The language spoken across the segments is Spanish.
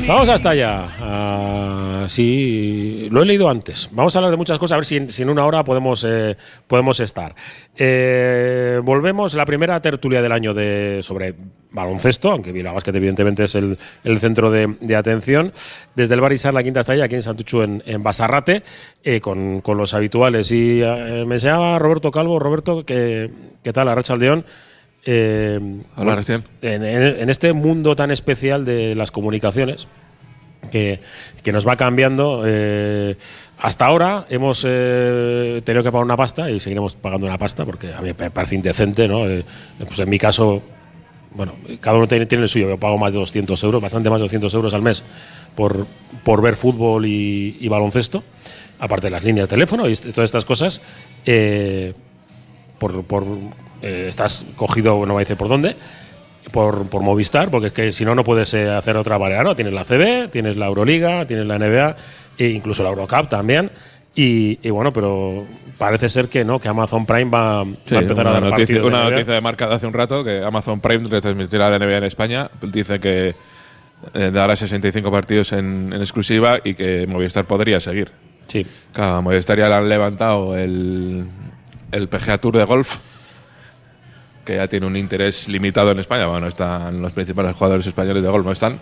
Vamos hasta allá. Sí, lo he leído antes. Vamos a hablar de muchas cosas, a ver si en una hora podemos estar. Volvemos, la primera tertulia del año sobre baloncesto, aunque Bilbao-Basket evidentemente es el centro de atención, desde el Bar Isar La Quinta Estrella, aquí en Santuchu, en Basarrate, con los habituales. Y me llama Roberto Calvo. Roberto, ¿qué tal? Arratsaldeon. Hola, recién. En este mundo tan especial de las comunicaciones que nos va cambiando, hasta ahora hemos tenido que pagar una pasta y seguiremos pagando una pasta porque a mí me parece indecente, ¿no? Pues en mi caso, bueno, cada uno tiene el suyo. Yo pago más de 200 euros, bastante más de 200 euros al mes por ver fútbol y baloncesto, aparte de las líneas de teléfono y todas estas cosas. Estás cogido, no voy a decir por dónde, por Movistar, porque es que si no puedes hacer otra variedad, ¿no? Tienes la CB, tienes la Euroliga, tienes la NBA e incluso la Eurocup también. Y bueno, pero parece ser que no, que Amazon Prime va a empezar a dar partidos. Una noticia de marca de hace un rato, que Amazon Prime retransmitirá la NBA en España. Dice que dará 65 partidos en exclusiva y que Movistar podría seguir. Sí. Claro, a Movistar ya le han levantado el PGA Tour de golf, que ya tiene un interés limitado en España. Bueno, están los principales jugadores españoles de golf, no están.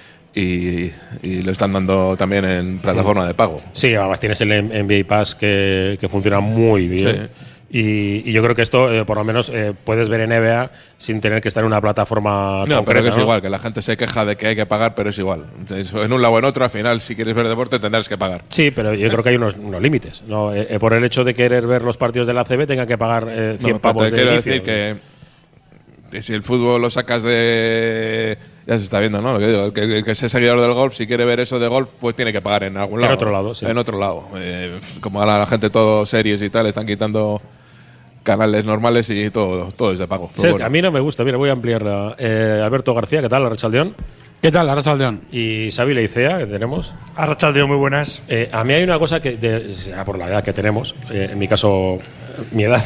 Y lo están dando también en plataforma de pago. Sí, además tienes el NBA Pass que funciona muy bien. Sí. Y yo creo que esto, por lo menos, puedes ver en NBA sin tener que estar en una plataforma concreta. Pero que es igual, que la gente se queja de que hay que pagar, pero es igual. Entonces, en un lado o en otro, al final, si quieres ver deporte, tendrás que pagar. Sí, pero yo creo que hay unos límites, ¿no? Por el hecho de querer ver los partidos de la ACB, tenga que pagar 100 pavos de quiero inicio. Decir que si el fútbol lo sacas de… Ya se está viendo, ¿no? Lo que digo, el que sea seguidor del golf, si quiere ver eso de golf, pues tiene que pagar en algún lado. En otro lado, sí. En otro lado. Como ahora la gente, todo series y tal, están quitando canales normales y todo es de pago. Sí, bueno. A mí no me gusta. Mira, voy a ampliarla. Alberto García, ¿qué tal? Arratsaldeon. ¿Qué tal? Arratsaldeon. Y Xavi Leicea, que tenemos. Arratsaldeon, muy buenas. A mí hay una cosa que, por la edad que tenemos, en mi caso, mi edad,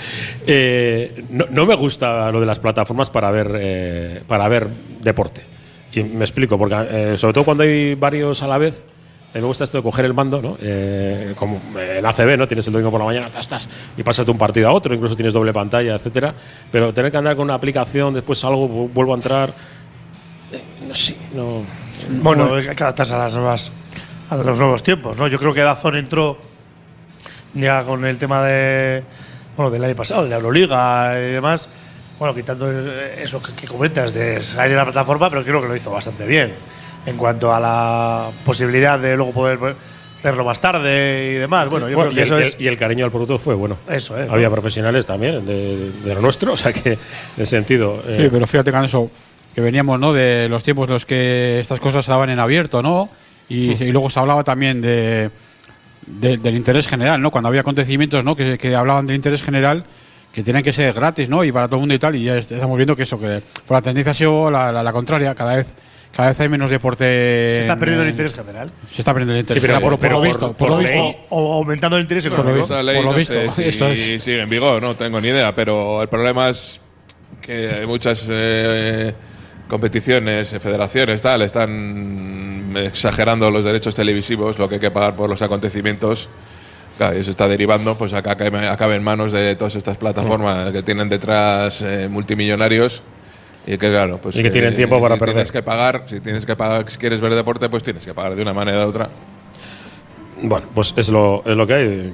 no me gusta lo de las plataformas para ver deporte. Y me explico, porque sobre todo cuando hay varios a la vez, me gusta esto de coger el mando, ¿no? Como en ACB, ¿no? Tienes el domingo por la mañana, y pasas de un partido a otro, incluso tienes doble pantalla, etcétera. Pero tener que andar con una aplicación, después salgo, vuelvo a entrar. No sé, no. Bueno, hay que adaptarse a los nuevos tiempos, ¿no? Yo creo que DAZN entró ya con el tema del año pasado, de la Euroliga y demás. Bueno, quitando eso que comentas de salir de la plataforma, pero creo que lo hizo bastante bien en cuanto a la posibilidad de luego poder verlo más tarde y demás. Bueno, yo creo que eso es. Y el cariño al producto fue bueno. Eso es. Había profesionales también de lo nuestro, o sea que en ese sentido. Sí, pero fíjate con eso, que veníamos, ¿no?, de los tiempos en los que estas cosas estaban en abierto, ¿no? Y luego se hablaba también del interés general, ¿no? Cuando había acontecimientos, ¿no?, que hablaban del interés general, que tenían que ser gratis, ¿no?, y para todo el mundo y tal. Y ya estamos viendo que eso, que por la tendencia ha sido la contraria. Cada vez hay menos deporte. ¿Se está perdiendo el interés general? Se está perdiendo el interés general. Por lo visto. O aumentando el interés económico. Por lo visto. Eso es. Sí, en vigor, no tengo ni idea. Pero el problema es que hay muchas competiciones, federaciones, tal, están exagerando los derechos televisivos, lo que hay que pagar por los acontecimientos. Claro, y eso está derivando pues a que acabe en manos de todas estas plataformas que tienen detrás multimillonarios. Y que claro, pues y que tienen tiempo para perder. Si quieres ver deporte, pues tienes que pagar de una manera u otra. Bueno, pues es lo que hay.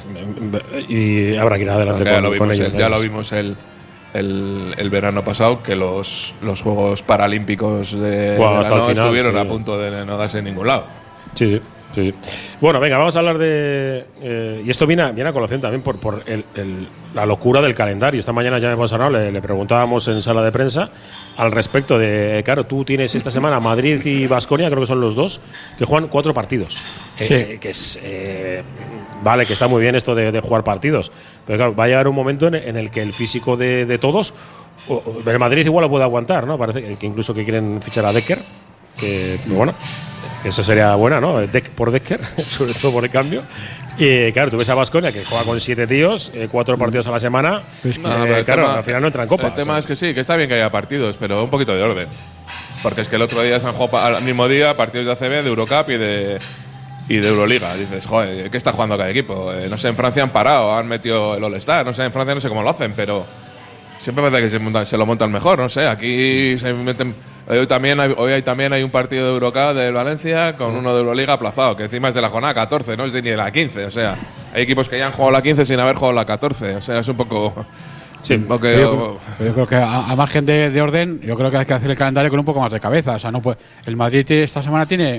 Y habrá que ir adelante con ello. Ya lo vimos el verano pasado, que los Juegos Paralímpicos de verano estuvieron a punto de no darse en ningún lado. Sí. Bueno, venga, vamos a hablar de… y esto viene a colación también por la locura del calendario. Esta mañana ya hemos hablado, le preguntábamos en sala de prensa al respecto de… Claro, tú tienes esta semana Madrid y Baskonia, creo que son los dos, que juegan 4 partidos. Que es… vale, que está muy bien esto de jugar partidos, pero claro, va a llegar un momento en el que el físico de todos… el Madrid igual lo puede aguantar, ¿no? Parece que incluso que quieren fichar a Decker, que bueno… Eso sería buena, ¿no? Por Decker, sobre todo por el cambio. Y claro, tú ves a Baskonia que juega con 7 tíos, 4 partidos a la semana. Claro, al final no entra en Copa. El tema es que sí, que está bien que haya partidos, pero un poquito de orden. Porque es que el otro día se han jugado al mismo día partidos de ACB, de Eurocup y de Euroliga. Dices, joder, ¿qué está jugando cada equipo? No sé, en Francia han parado, han metido el All-Star. No sé, en Francia no sé cómo lo hacen, pero siempre parece que se lo montan mejor. No sé, aquí se meten. Hoy también hay un partido de Eurocup del Valencia con uno de Euroliga aplazado, que encima es de la jornada 14, no es ni de la 15. O sea, hay equipos que ya han jugado la 15 sin haber jugado la 14. O sea, es un poco. Sí, yo creo que a margen de orden, yo creo que hay que hacer el calendario con un poco más de cabeza. O sea, no puede, el Madrid esta semana tiene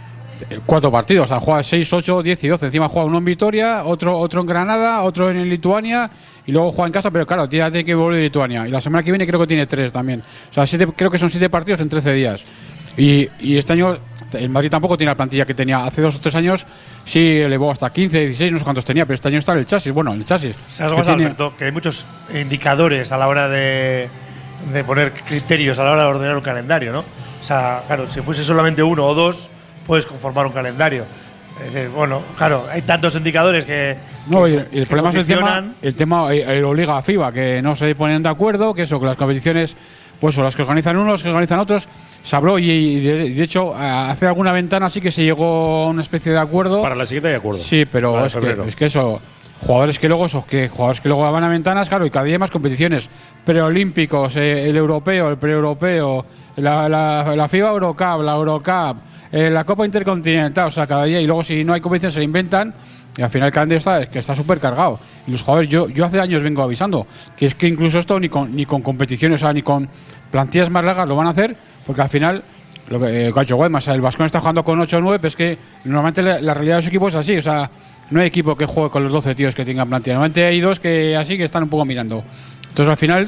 4 partidos, o sea, juega 6, 8, 10 y 12. Encima juega uno en Vitoria, otro en Granada, otro en Lituania y luego juega en casa, pero claro, tiene que volver de Lituania. Y la semana que viene creo que tiene 3 también. O sea, creo que son 7 partidos en 13 días. Y este año el Madrid tampoco tiene la plantilla que tenía hace 2 o 3 años. Sí, elevó hasta 15, 16, no sé cuántos tenía, pero este año está en el chasis. Bueno, en el chasis. ¿Sabes cómo, Alberto? Que hay muchos indicadores a la hora de poner criterios, a la hora de ordenar un calendario, ¿no? O sea, claro, si fuese solamente 1 o 2, puedes conformar un calendario. Es decir, bueno, claro, hay tantos indicadores que. No, y el problema es el tema obliga a FIBA, que no se ponen de acuerdo, que eso, que las competiciones, pues son las que organizan unos, las que organizan otros. Se habló y de hecho, hace alguna ventana sí que se llegó a una especie de acuerdo. Para la siguiente hay acuerdo. Sí, pero es que eso, jugadores que luego van a ventanas, claro, y cada día hay más competiciones. Preolímpicos, el europeo, el preeuropeo, la FIBA Eurocup, la Eurocup, la Copa Intercontinental, o sea, cada día, y luego si no hay competición se la inventan. Y al final el calendario está súper cargado. Y los jugadores, yo hace años vengo avisando que es que incluso esto ni con competiciones, o sea, ni con plantillas más largas lo van a hacer, porque al final, lo que ha hecho Guaymas, el Vascón está jugando con 8 o 9, pero es que normalmente la realidad de los equipos es así, o sea, no hay equipo que juegue con los 12 tíos que tengan plantilla. Normalmente hay 2 que así que están un poco mirando. Entonces al final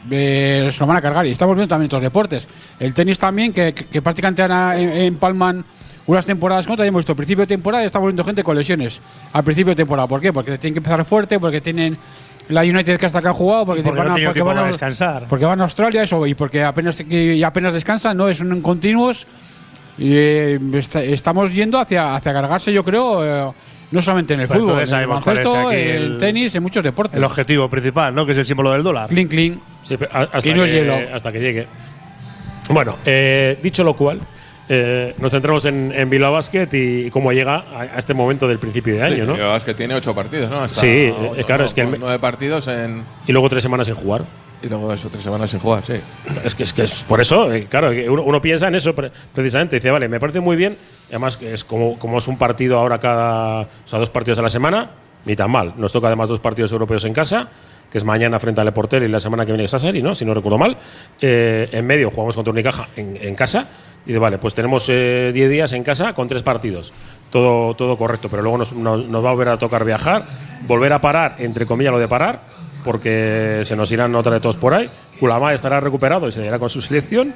se lo van a cargar. Y estamos viendo también otros deportes. El tenis también, que prácticamente empalman unas temporadas contra. Ya hemos visto, al principio de temporada está volviendo gente con lesiones. Al principio de temporada. ¿Por qué? Porque tienen que empezar fuerte, porque tienen la United que hasta que han jugado, porque van a descansar. Porque van a Australia, eso, y porque apenas descansan, no es un continuos. Y estamos yendo hacia cargarse, yo creo. No solamente en el fútbol, en el baloncesto, en el tenis, en muchos deportes. El objetivo principal, ¿no? Que es el símbolo del dólar. Clean, clean. Sí, y no es hielo. Hasta que llegue. Bueno, dicho lo cual, nos centramos en Bilbao Basket y cómo llega a este momento del principio de año, ¿no? Bilbao Basket tiene 8 partidos, ¿no? Sí, claro, es que 9 partidos en. Y luego 3 semanas sin jugar. Y luego eso, 3 semanas sin jugar, sí. Es que es por eso, claro, uno piensa en eso precisamente. Dice, vale, me parece muy bien. Además, es como es un partido ahora o sea, 2 partidos a la semana, ni tan mal. Nos toca además 2 partidos europeos en casa, que es mañana frente al Portel y la semana que viene es Sassari, ¿no? Si no recuerdo mal. En medio jugamos contra Unicaja en casa. Y dice, vale, pues tenemos 10 días en casa con 3 partidos. Todo correcto, pero luego nos va a volver a tocar viajar, volver a parar, entre comillas lo de parar, porque se nos irán otra de todos por ahí. Kulamá estará recuperado y se irá con su selección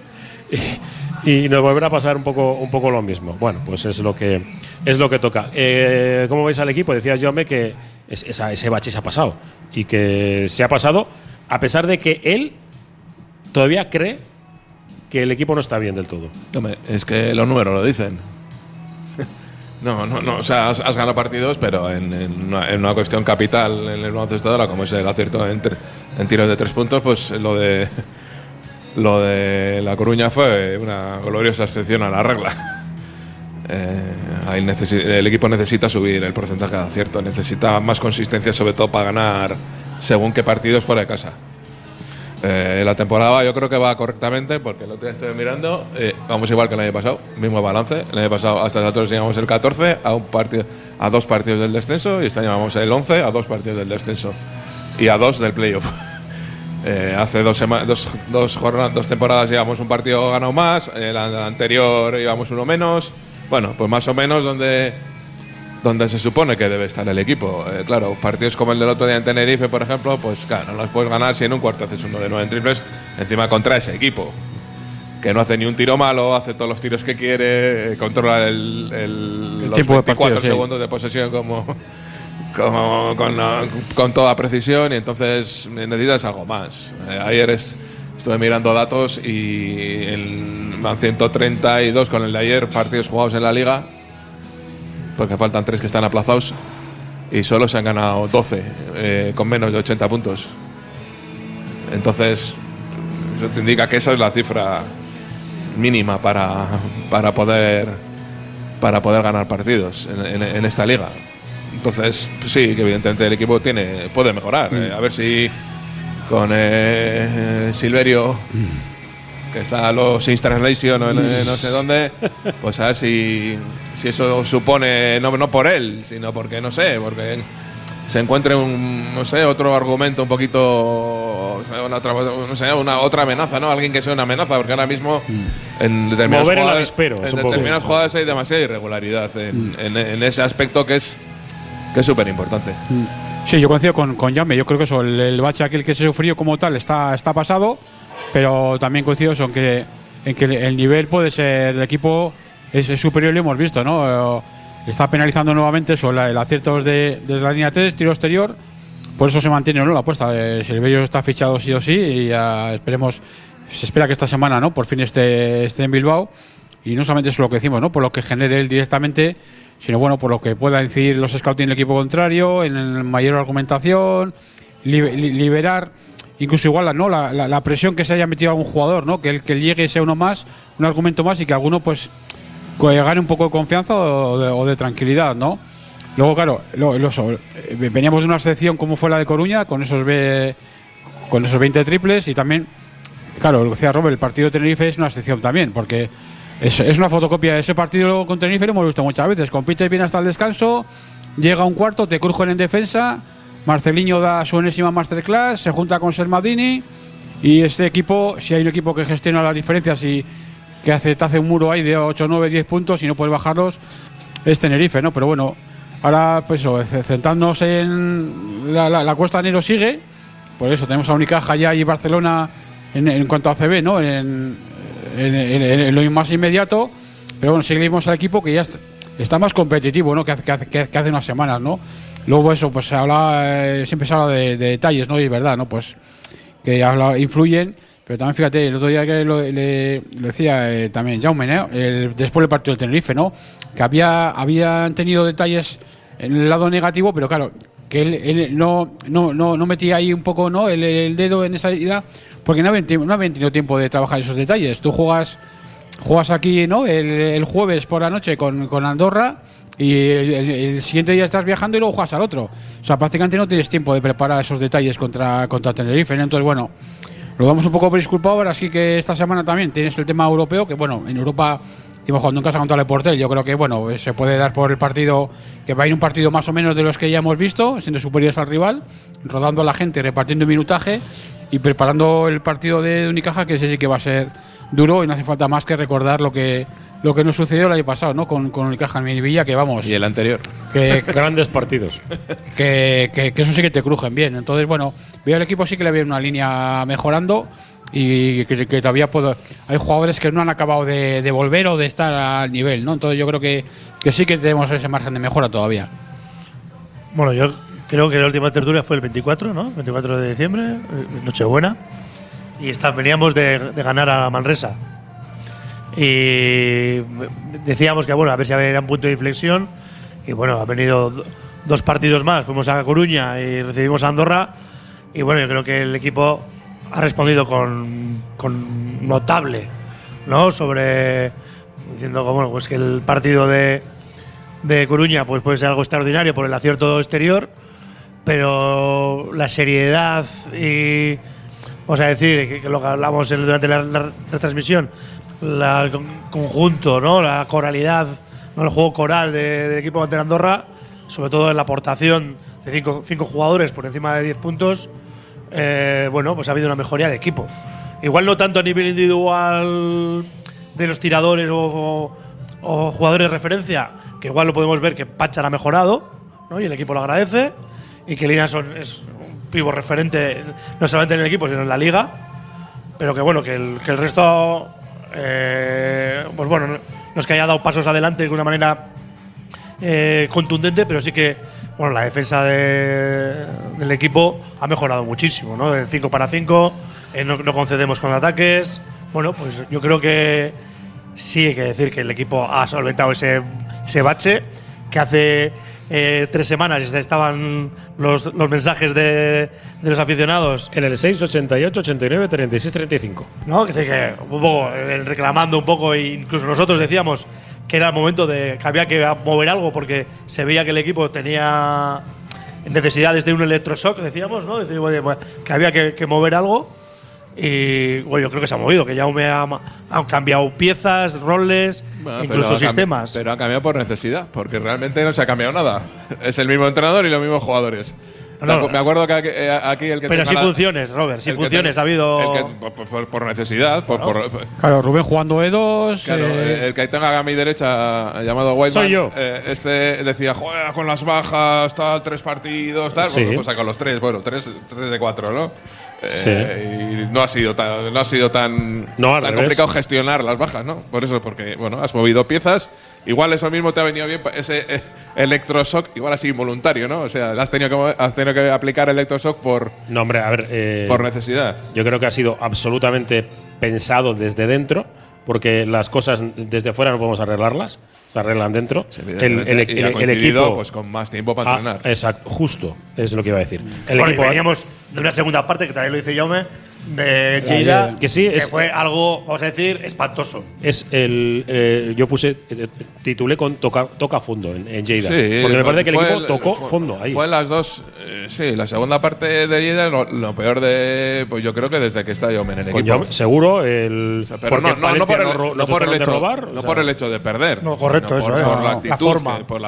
y nos volverá a pasar un poco lo mismo. Bueno, pues es lo que toca. ¿Cómo veis al equipo? Decía Jaume que ese bache se ha pasado y que se ha pasado a pesar de que él todavía cree que el equipo no está bien del todo. Hombre, es que los números lo dicen. No, o sea, has ganado partidos, pero en una cuestión capital en el baloncesto ahora, como es el acierto en tiros de 3 puntos, pues lo de La Coruña fue una gloriosa excepción a la regla. El equipo necesita subir el porcentaje de acierto, necesita más consistencia, sobre todo para ganar según qué partidos fuera de casa. La temporada yo creo que va correctamente, porque el otro día estoy mirando, vamos igual que el año pasado, mismo balance. El año pasado hasta nosotros llegamos el 14 a 2 partidos del descenso, y este año vamos el 11 a 2 partidos del descenso y a 2 del playoff. Hace 2 temporadas llevamos un partido ganado más, la anterior llevamos uno menos. Bueno, pues más o menos donde se supone que debe estar el equipo. Claro, partidos como el del otro día en Tenerife, por ejemplo, pues claro, no los puedes ganar si en un cuarto haces 1 de 9 en triples, encima contra ese equipo, que no hace ni un tiro malo, hace todos los tiros que quiere, controla los 24 segundos de posesión con toda precisión, y entonces necesitas algo más. Ayer estuve mirando datos y van 132 con el de ayer partidos jugados en la liga, porque faltan 3 que están aplazados, y solo se han ganado 12 con menos de 80 puntos. Entonces eso te indica que esa es la cifra mínima para poder ganar partidos en esta liga. Entonces, pues sí, que evidentemente el equipo puede mejorar. A ver si con Silverio, que está a los Installation o no sé dónde, pues a ver si eso supone, no por él, sino porque, no sé, porque se encuentre otro argumento un poquito, una otra amenaza, ¿no? Alguien que sea una amenaza, porque ahora mismo en determinadas jugadas hay demasiada irregularidad en ese aspecto que es súper importante. Sí, yo coincido con Jaume. Yo creo que eso, el bache aquel que se sufrió como tal está pasado, pero también coincido en que el nivel puede ser del equipo es superior, lo hemos visto, ¿no? Está penalizando nuevamente eso, el acierto desde la línea 3, tiro exterior. Por eso se mantiene, ¿no?, la apuesta. Silverio está fichado sí o sí y ya esperemos. Se espera que esta semana, ¿no?, por fin esté en Bilbao. Y no solamente es lo que decimos, ¿no?, por lo que genere él directamente, sino bueno, por lo que pueda incidir los scouts en el equipo contrario, en mayor argumentación, liberar incluso igual, ¿no?, la presión que se haya metido a algún jugador, ¿no?, que el que llegue sea uno más, un argumento más, y que alguno pues gane un poco de confianza o de tranquilidad, ¿no? Luego, claro, veníamos de una sección como fue la de Coruña, con esos 20 triples, y también, claro, lo que decía Robert, el partido de Tenerife es una sección también, porque es una fotocopia de ese partido con Tenerife, lo hemos visto muchas veces. Compite bien hasta el descanso, llega a un cuarto, te crujen en defensa, Marceliño da su enésima masterclass, se junta con Sermadini, y este equipo, si hay un equipo que gestiona las diferencias y que te hace un muro ahí de 8, 9, 10 puntos y no puedes bajarlos, es Tenerife, ¿no? Pero bueno, ahora pues eso, centrándonos en la Costa Enero sigue, por eso tenemos a Unicaja ya y Barcelona en cuanto a ACB, ¿no?, en lo más inmediato, pero bueno, seguimos al equipo que ya está más competitivo, ¿no?, que hace unas semanas, ¿no? Luego eso, pues siempre se habla de detalles, ¿no?, y es verdad, ¿no?, pues que influyen. Pero también fíjate, el otro día que le decía también Jaume, ¿no?, después del partido del Tenerife, ¿no?, que habían tenido detalles en el lado negativo, pero claro, que él no metía ahí un poco, ¿no?, el dedo en esa herida, porque no habían tenido tiempo de trabajar esos detalles. Tú juegas aquí, ¿no?, el jueves por la noche con Andorra, y el siguiente día estás viajando y luego juegas al otro. O sea, prácticamente no tienes tiempo de preparar esos detalles contra Tenerife, ¿no? Entonces, bueno, lo damos un poco por disculpado. Ahora sí que esta semana también tienes el tema europeo, que bueno, en Europa estamos jugando en casa contra el Portel. Yo creo que bueno, se puede dar por el partido, que va a ir un partido más o menos de los que ya hemos visto, siendo superiores al rival, rodando a la gente, repartiendo minutaje y preparando el partido de Unicaja, que ese sí que va a ser duro, y no hace falta más que recordar lo que nos sucedió el año pasado, ¿no?, con Unicaja en Melilla, que vamos. Y el anterior. Grandes partidos. Que eso sí que te crujen bien. Entonces, bueno, veo al equipo sí que le veo una línea mejorando, y que todavía hay jugadores que no han acabado de volver o de estar al nivel, ¿no? Entonces yo creo que sí que tenemos ese margen de mejora todavía. Bueno, yo creo que la última tertulia fue el 24, ¿no? 24 de diciembre, Nochebuena. Y veníamos de ganar a Manresa. Y decíamos que, bueno, a ver si había un punto de inflexión. Y bueno, han venido 2 partidos más. Fuimos a Coruña y recibimos a Andorra. Y bueno, yo creo que el equipo ha respondido con notable, ¿no? Diciendo que, bueno, pues que el partido de Coruña pues puede ser algo extraordinario por el acierto exterior, pero la seriedad y, vamos a decir, que lo que hablamos durante la retransmisión, el conjunto, ¿no?, la coralidad, ¿no?, el juego coral del equipo ante Andorra, sobre todo en la aportación de 5 jugadores por encima de 10 puntos, bueno, pues ha habido una mejoría de equipo. Igual no tanto a nivel individual de los tiradores o jugadores de referencia, que igual lo podemos ver que Pachar ha mejorado, ¿no?, y el equipo lo agradece, y que Linason es un pivo referente no solamente en el equipo sino en la liga, pero que bueno, que el resto pues bueno, no es que haya dado pasos adelante de una manera contundente, pero sí que bueno, la defensa del equipo ha mejorado muchísimo, ¿no? De 5 para 5, no concedemos contraataques. Bueno, pues yo creo que sí hay que decir que el equipo ha solventado ese bache, que hace 3 semanas y estaban los mensajes de los aficionados. En el 688 89 36 35. ¿No? Que dice que un poco reclamando un poco, e incluso nosotros decíamos que era el momento de que había que mover algo porque se veía que el equipo tenía necesidades de un electroshock, decíamos, ¿no? Decíamos, que había que mover algo. Y bueno, yo creo que se ha movido, que ya han cambiado piezas, roles, incluso sistemas. Pero ha cambiado por necesidad, porque realmente no se ha cambiado nada. Es el mismo entrenador y los mismos jugadores. No, me acuerdo que aquí el que pero sin funciones, Robert, sin funciones ha habido. Por necesidad. Claro, Rubén jugando E2. Claro, el que tenga a mi derecha, llamado Whiteman. Soy yo. Este decía, juega con las bajas, tal, 3 partidos, tal. Sí. Pues con los 3, bueno, 3 de 4, ¿no? Sí. Y no ha sido tan complicado gestionar las bajas, ¿no? Por eso, porque bueno, has movido piezas. Igual eso mismo te ha venido bien, ese electroshock, igual así involuntario, ¿no? O sea, has tenido que aplicar electroshock por necesidad. Yo creo que ha sido absolutamente pensado desde dentro, porque las cosas desde fuera no podemos arreglarlas, se arreglan dentro. Sí, el equipo, pues con más tiempo para entrenar. Exacto, justo, es lo que iba a decir. Y veníamos de una segunda parte, que también lo dice Jaume, de Lleida, que fue algo, vamos a decir, espantoso. Es yo titulé con toca fondo en Lleida, sí, porque me parece que el equipo tocó fondo ahí. Fue en las dos, sí, la segunda parte de Lleida lo peor pues yo creo que desde que está Jaume en el equipo. Seguro, pero no por el hecho de perder. No, correcto, eso, por la actitud, la forma. Por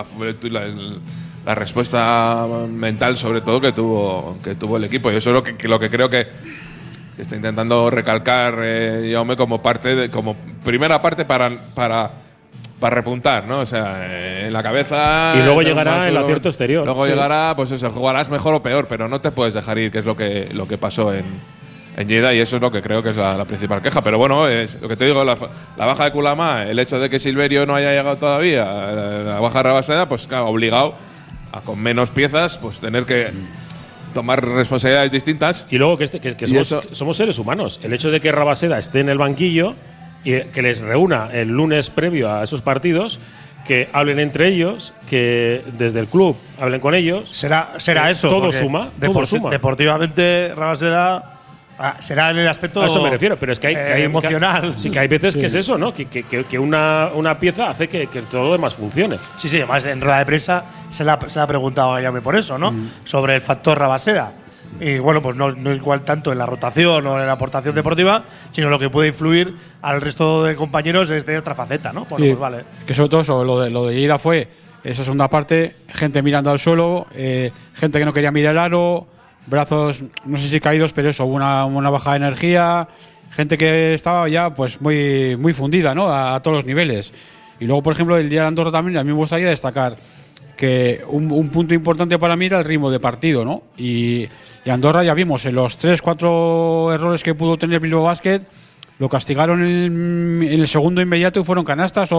la respuesta mental, sobre todo, que tuvo el equipo. Y eso es lo que creo que está intentando recalcar Jaume como primera parte para repuntar, ¿no? O sea, en la cabeza. Y luego llegará el acierto exterior. Luego llegará, pues eso, jugarás mejor o peor, pero no te puedes dejar ir, que es lo que pasó en Lleida, y eso es lo que creo que es la principal queja. Pero bueno, es lo que te digo, la baja de Kulama, el hecho de que Silverio no haya llegado todavía, la baja de Rabaseda, pues claro, obligado a con menos piezas, pues tener que tomar responsabilidades distintas. Y luego que somos seres humanos. El hecho de que Rabaseda esté en el banquillo y que les reúna el lunes previo a esos partidos, que hablen entre ellos, que desde el club hablen con ellos. Será eso. Todo suma. Deportivamente, Rabaseda será en el aspecto. A eso me refiero, pero es que hay emocional. Sí, que hay veces que es eso, ¿no? Que una pieza hace que todo lo demás funcione. Sí, además en rueda de prensa se le ha preguntado a Jaume por eso, ¿no? Sobre el factor Rabaseda. Y bueno, pues no igual tanto en la rotación o en la aportación deportiva, sino lo que puede influir al resto de compañeros es de otra faceta, ¿no? Bueno, pues vale. Que sobre todo eso, lo de Lleida fue esa segunda parte, gente mirando al suelo, gente que no quería mirar el aro, brazos, no sé si caídos, pero eso, una baja de energía, gente que estaba ya pues muy fundida, ¿no? A todos los niveles. Y luego, por ejemplo, el día de Andorra también a mí me gustaría destacar que un punto importante para mí era el ritmo de partido, ¿no? Y Andorra ya vimos en los 3-4 errores que pudo tener Bilbao Basket, lo castigaron en el segundo inmediato y fueron canastas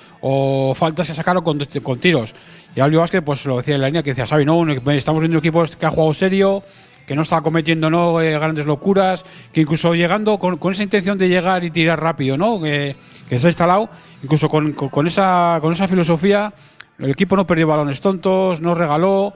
o faltas que sacaron con tiros. Y al Bilbao Basket, pues lo decía en la línea que decía Xavi, no, estamos viendo un equipo que ha jugado serio, que no está cometiendo grandes locuras, que incluso llegando con esa intención de llegar y tirar rápido, ¿no? Que se ha instalado, incluso con esa filosofía, el equipo no perdió balones tontos, no regaló.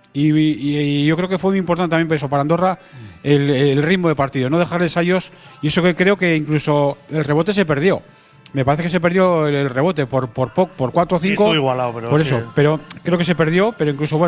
Y yo creo que fue muy importante también para Andorra el ritmo de partido, no dejarles a ellos. Y eso que creo que incluso el rebote se perdió. Me parece que se perdió el rebote por 4 o 5. Sí, estuvo igualado, pero por sí. eso. Pero creo que se perdió, pero incluso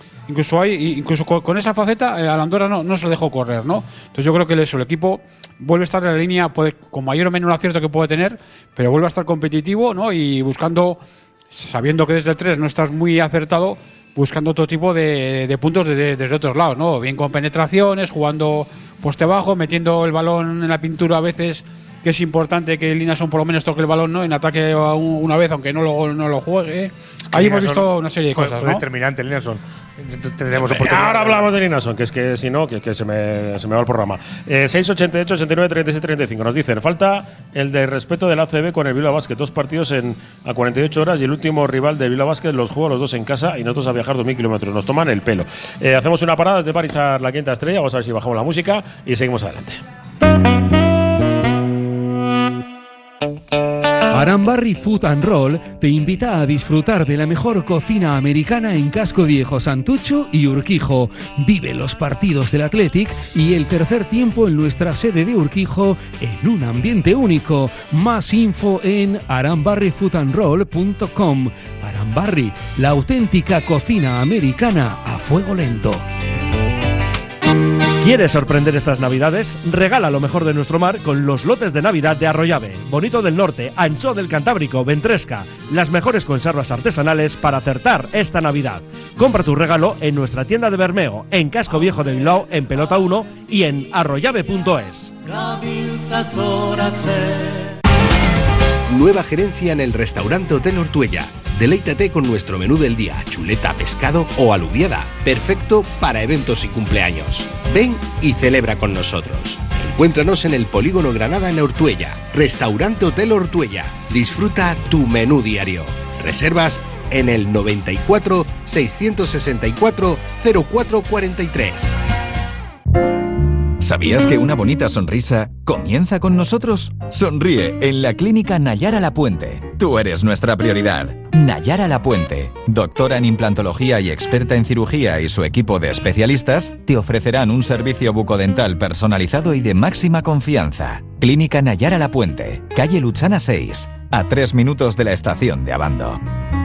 con esa faceta a la Andorra no se lo dejó correr, ¿no? Entonces yo creo que el equipo vuelve a estar en la línea con mayor o menor acierto que puede tener, pero vuelve a estar competitivo, ¿no? Y buscando, sabiendo que desde el 3 no estás muy acertado, buscando otro tipo de puntos desde otros lados, ¿no? Bien con penetraciones, jugando poste bajo, metiendo el balón en la pintura a veces, que es importante que Linason por lo menos toque el balón, ¿no? En ataque una vez, aunque no lo juegue. Ahí hemos visto una serie de cosas, fue ¿no? determinante Linason. Tendremos oportunidad. Ahora hablamos de Linason, que es que si no, que se me va el programa. 688, 89, 36, 35. Nos dicen, falta el de respeto del ACB con el Bilbao Basket. 2 partidos a 48 horas y el último rival del Bilbao Basket los juega los 2 en casa y nosotros a viajar 2.000 kilómetros. Nos toman el pelo. Hacemos una parada desde París a la Quinta Estrella. Vamos a ver si bajamos la música y seguimos adelante. Arambarri Food and Roll te invita a disfrutar de la mejor cocina americana en Casco Viejo, Santucho y Urquijo. Vive los partidos del Athletic y el tercer tiempo en nuestra sede de Urquijo en un ambiente único. Más info en arambarrifoodandroll.com. Arambarri, la auténtica cocina americana a fuego lento. ¿Quieres sorprender estas Navidades? Regala lo mejor de nuestro mar con los lotes de Navidad de Arroyave, Bonito del Norte, Ancho del Cantábrico, Ventresca. Las mejores conservas artesanales para acertar esta Navidad. Compra tu regalo en nuestra tienda de Bermeo, en Casco Viejo de Bilbao, en Pelota 1 y en arroyave.es. Nueva gerencia en el restaurante Hotel Ortuella. Deleítate con nuestro menú del día, chuleta, pescado o alubiada. Perfecto para eventos y cumpleaños. Ven y celebra con nosotros. Encuéntranos en el Polígono Granada en Ortuella. Restaurante Hotel Ortuella. Disfruta tu menú diario. Reservas en el 94 664 0443. ¿Sabías que una bonita sonrisa comienza con nosotros? Sonríe en la Clínica Nayara Lapuente. Tú eres nuestra prioridad. Nayara Lapuente, doctora en implantología y experta en cirugía, y su equipo de especialistas te ofrecerán un servicio bucodental personalizado y de máxima confianza. Clínica Nayara Lapuente, calle Luchana 6, a 3 minutos de la estación de Abando.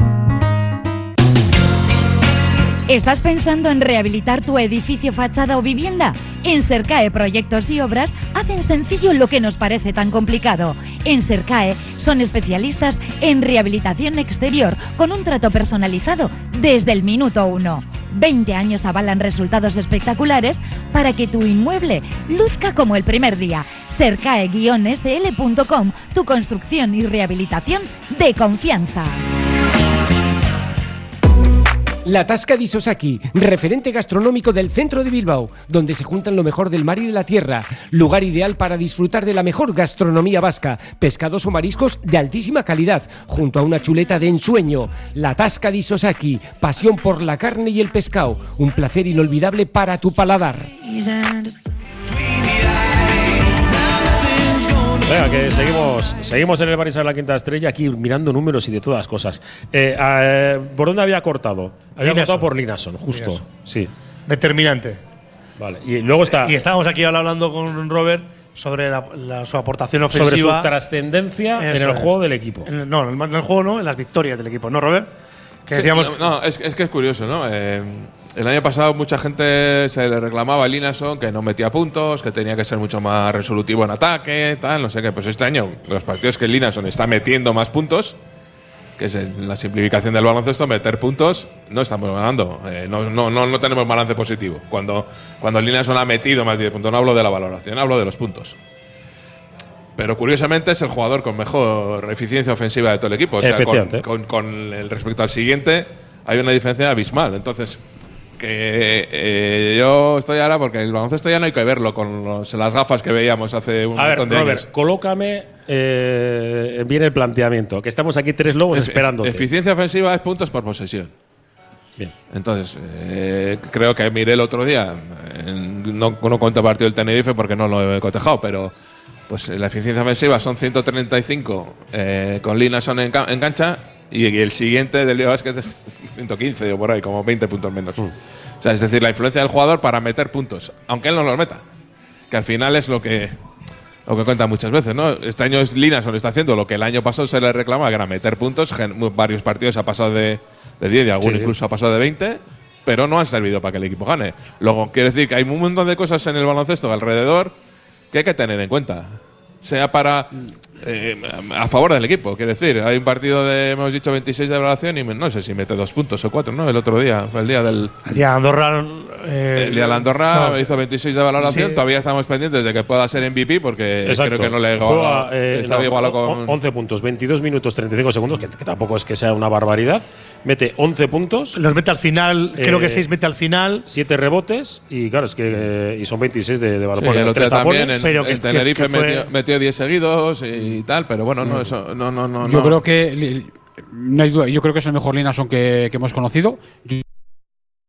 ¿Estás pensando en rehabilitar tu edificio, fachada o vivienda? En Sercae Proyectos y Obras hacen sencillo lo que nos parece tan complicado. En Sercae son especialistas en rehabilitación exterior con un trato personalizado desde el minuto 1. 20 años avalan resultados espectaculares para que tu inmueble luzca como el primer día. Sercae-sl.com, tu construcción y rehabilitación de confianza. La Tasca di Sosaki, referente gastronómico del centro de Bilbao, donde se juntan lo mejor del mar y de la tierra. Lugar ideal para disfrutar de la mejor gastronomía vasca, pescados o mariscos de altísima calidad, junto a una chuleta de ensueño. La Tasca di Sosaki, pasión por la carne y el pescado, un placer inolvidable para tu paladar. Venga, que seguimos en el Barisal de la Quinta Estrella, aquí mirando números y de todas cosas. ¿Por dónde había cortado? Había cortado por Linason, justo. Linason. Sí. Determinante. Vale. Y luego está. Y estábamos aquí hablando con Robert sobre su aportación ofensiva. Sobre su trascendencia en el juego del equipo. En el juego no, en las victorias del equipo, ¿no, Robert? Que decíamos. Sí, es que es curioso, ¿no? El año pasado mucha gente se le reclamaba a Linason que no metía puntos, que tenía que ser mucho más resolutivo en ataque, tal, no sé qué. Pues este año, los partidos que Linason está metiendo más puntos, que es la simplificación del baloncesto, meter puntos, no estamos ganando. No tenemos balance positivo. Cuando Linason ha metido más de 10 puntos, no hablo de la valoración, hablo de los puntos. Pero curiosamente es el jugador con mejor eficiencia ofensiva de todo el equipo. O sea, con el respecto al siguiente hay una diferencia abismal. Entonces, yo estoy ahora, porque el baloncesto ya no hay que verlo con las gafas que veíamos hace un montón de años. Robert, colócame bien el planteamiento, que estamos aquí tres lobos esperando. Eficiencia ofensiva es puntos por posesión. Bien. Entonces, creo que miré el otro día, no cuento partido del Tenerife porque no lo he cotejado, pero pues la eficiencia ofensiva son 135 con Linason en cancha, y el siguiente del Liga Basket es 115 o por ahí, como 20 puntos menos. O sea, es decir, la influencia del jugador para meter puntos, aunque él no los meta, que al final es lo que cuenta muchas veces, ¿no? Este año Linason está haciendo lo que el año pasado se le reclamaba, que era meter puntos. Varios partidos ha pasado de 10 y alguno incluso ha pasado de 20, pero no han servido para que el equipo gane. Luego, quiere decir que hay un montón de cosas en el baloncesto alrededor que hay que tener en cuenta, sea para a favor del equipo. Quiere decir, hay un partido de, hemos dicho, 26 de evaluación y no sé si mete 2 puntos o 4, ¿no? El otro día, fue el día del… El día de Andorra… el día de Andorra hizo 26 de valoración. Sí. Todavía estamos pendientes de que pueda ser MVP, porque exacto, creo que no le estaba igualado con 11 puntos, 22 minutos 35 segundos, que tampoco es que sea una barbaridad. Mete 11 puntos. Los mete al final, creo que 6 mete al final. 7 rebotes, y claro, es que y son 26 de valoración. Sí, el otro día también en Tenerife metió 10 seguidos y tal, pero bueno, no. Yo creo que no hay duda, yo creo que es el mejor Linason que hemos conocido.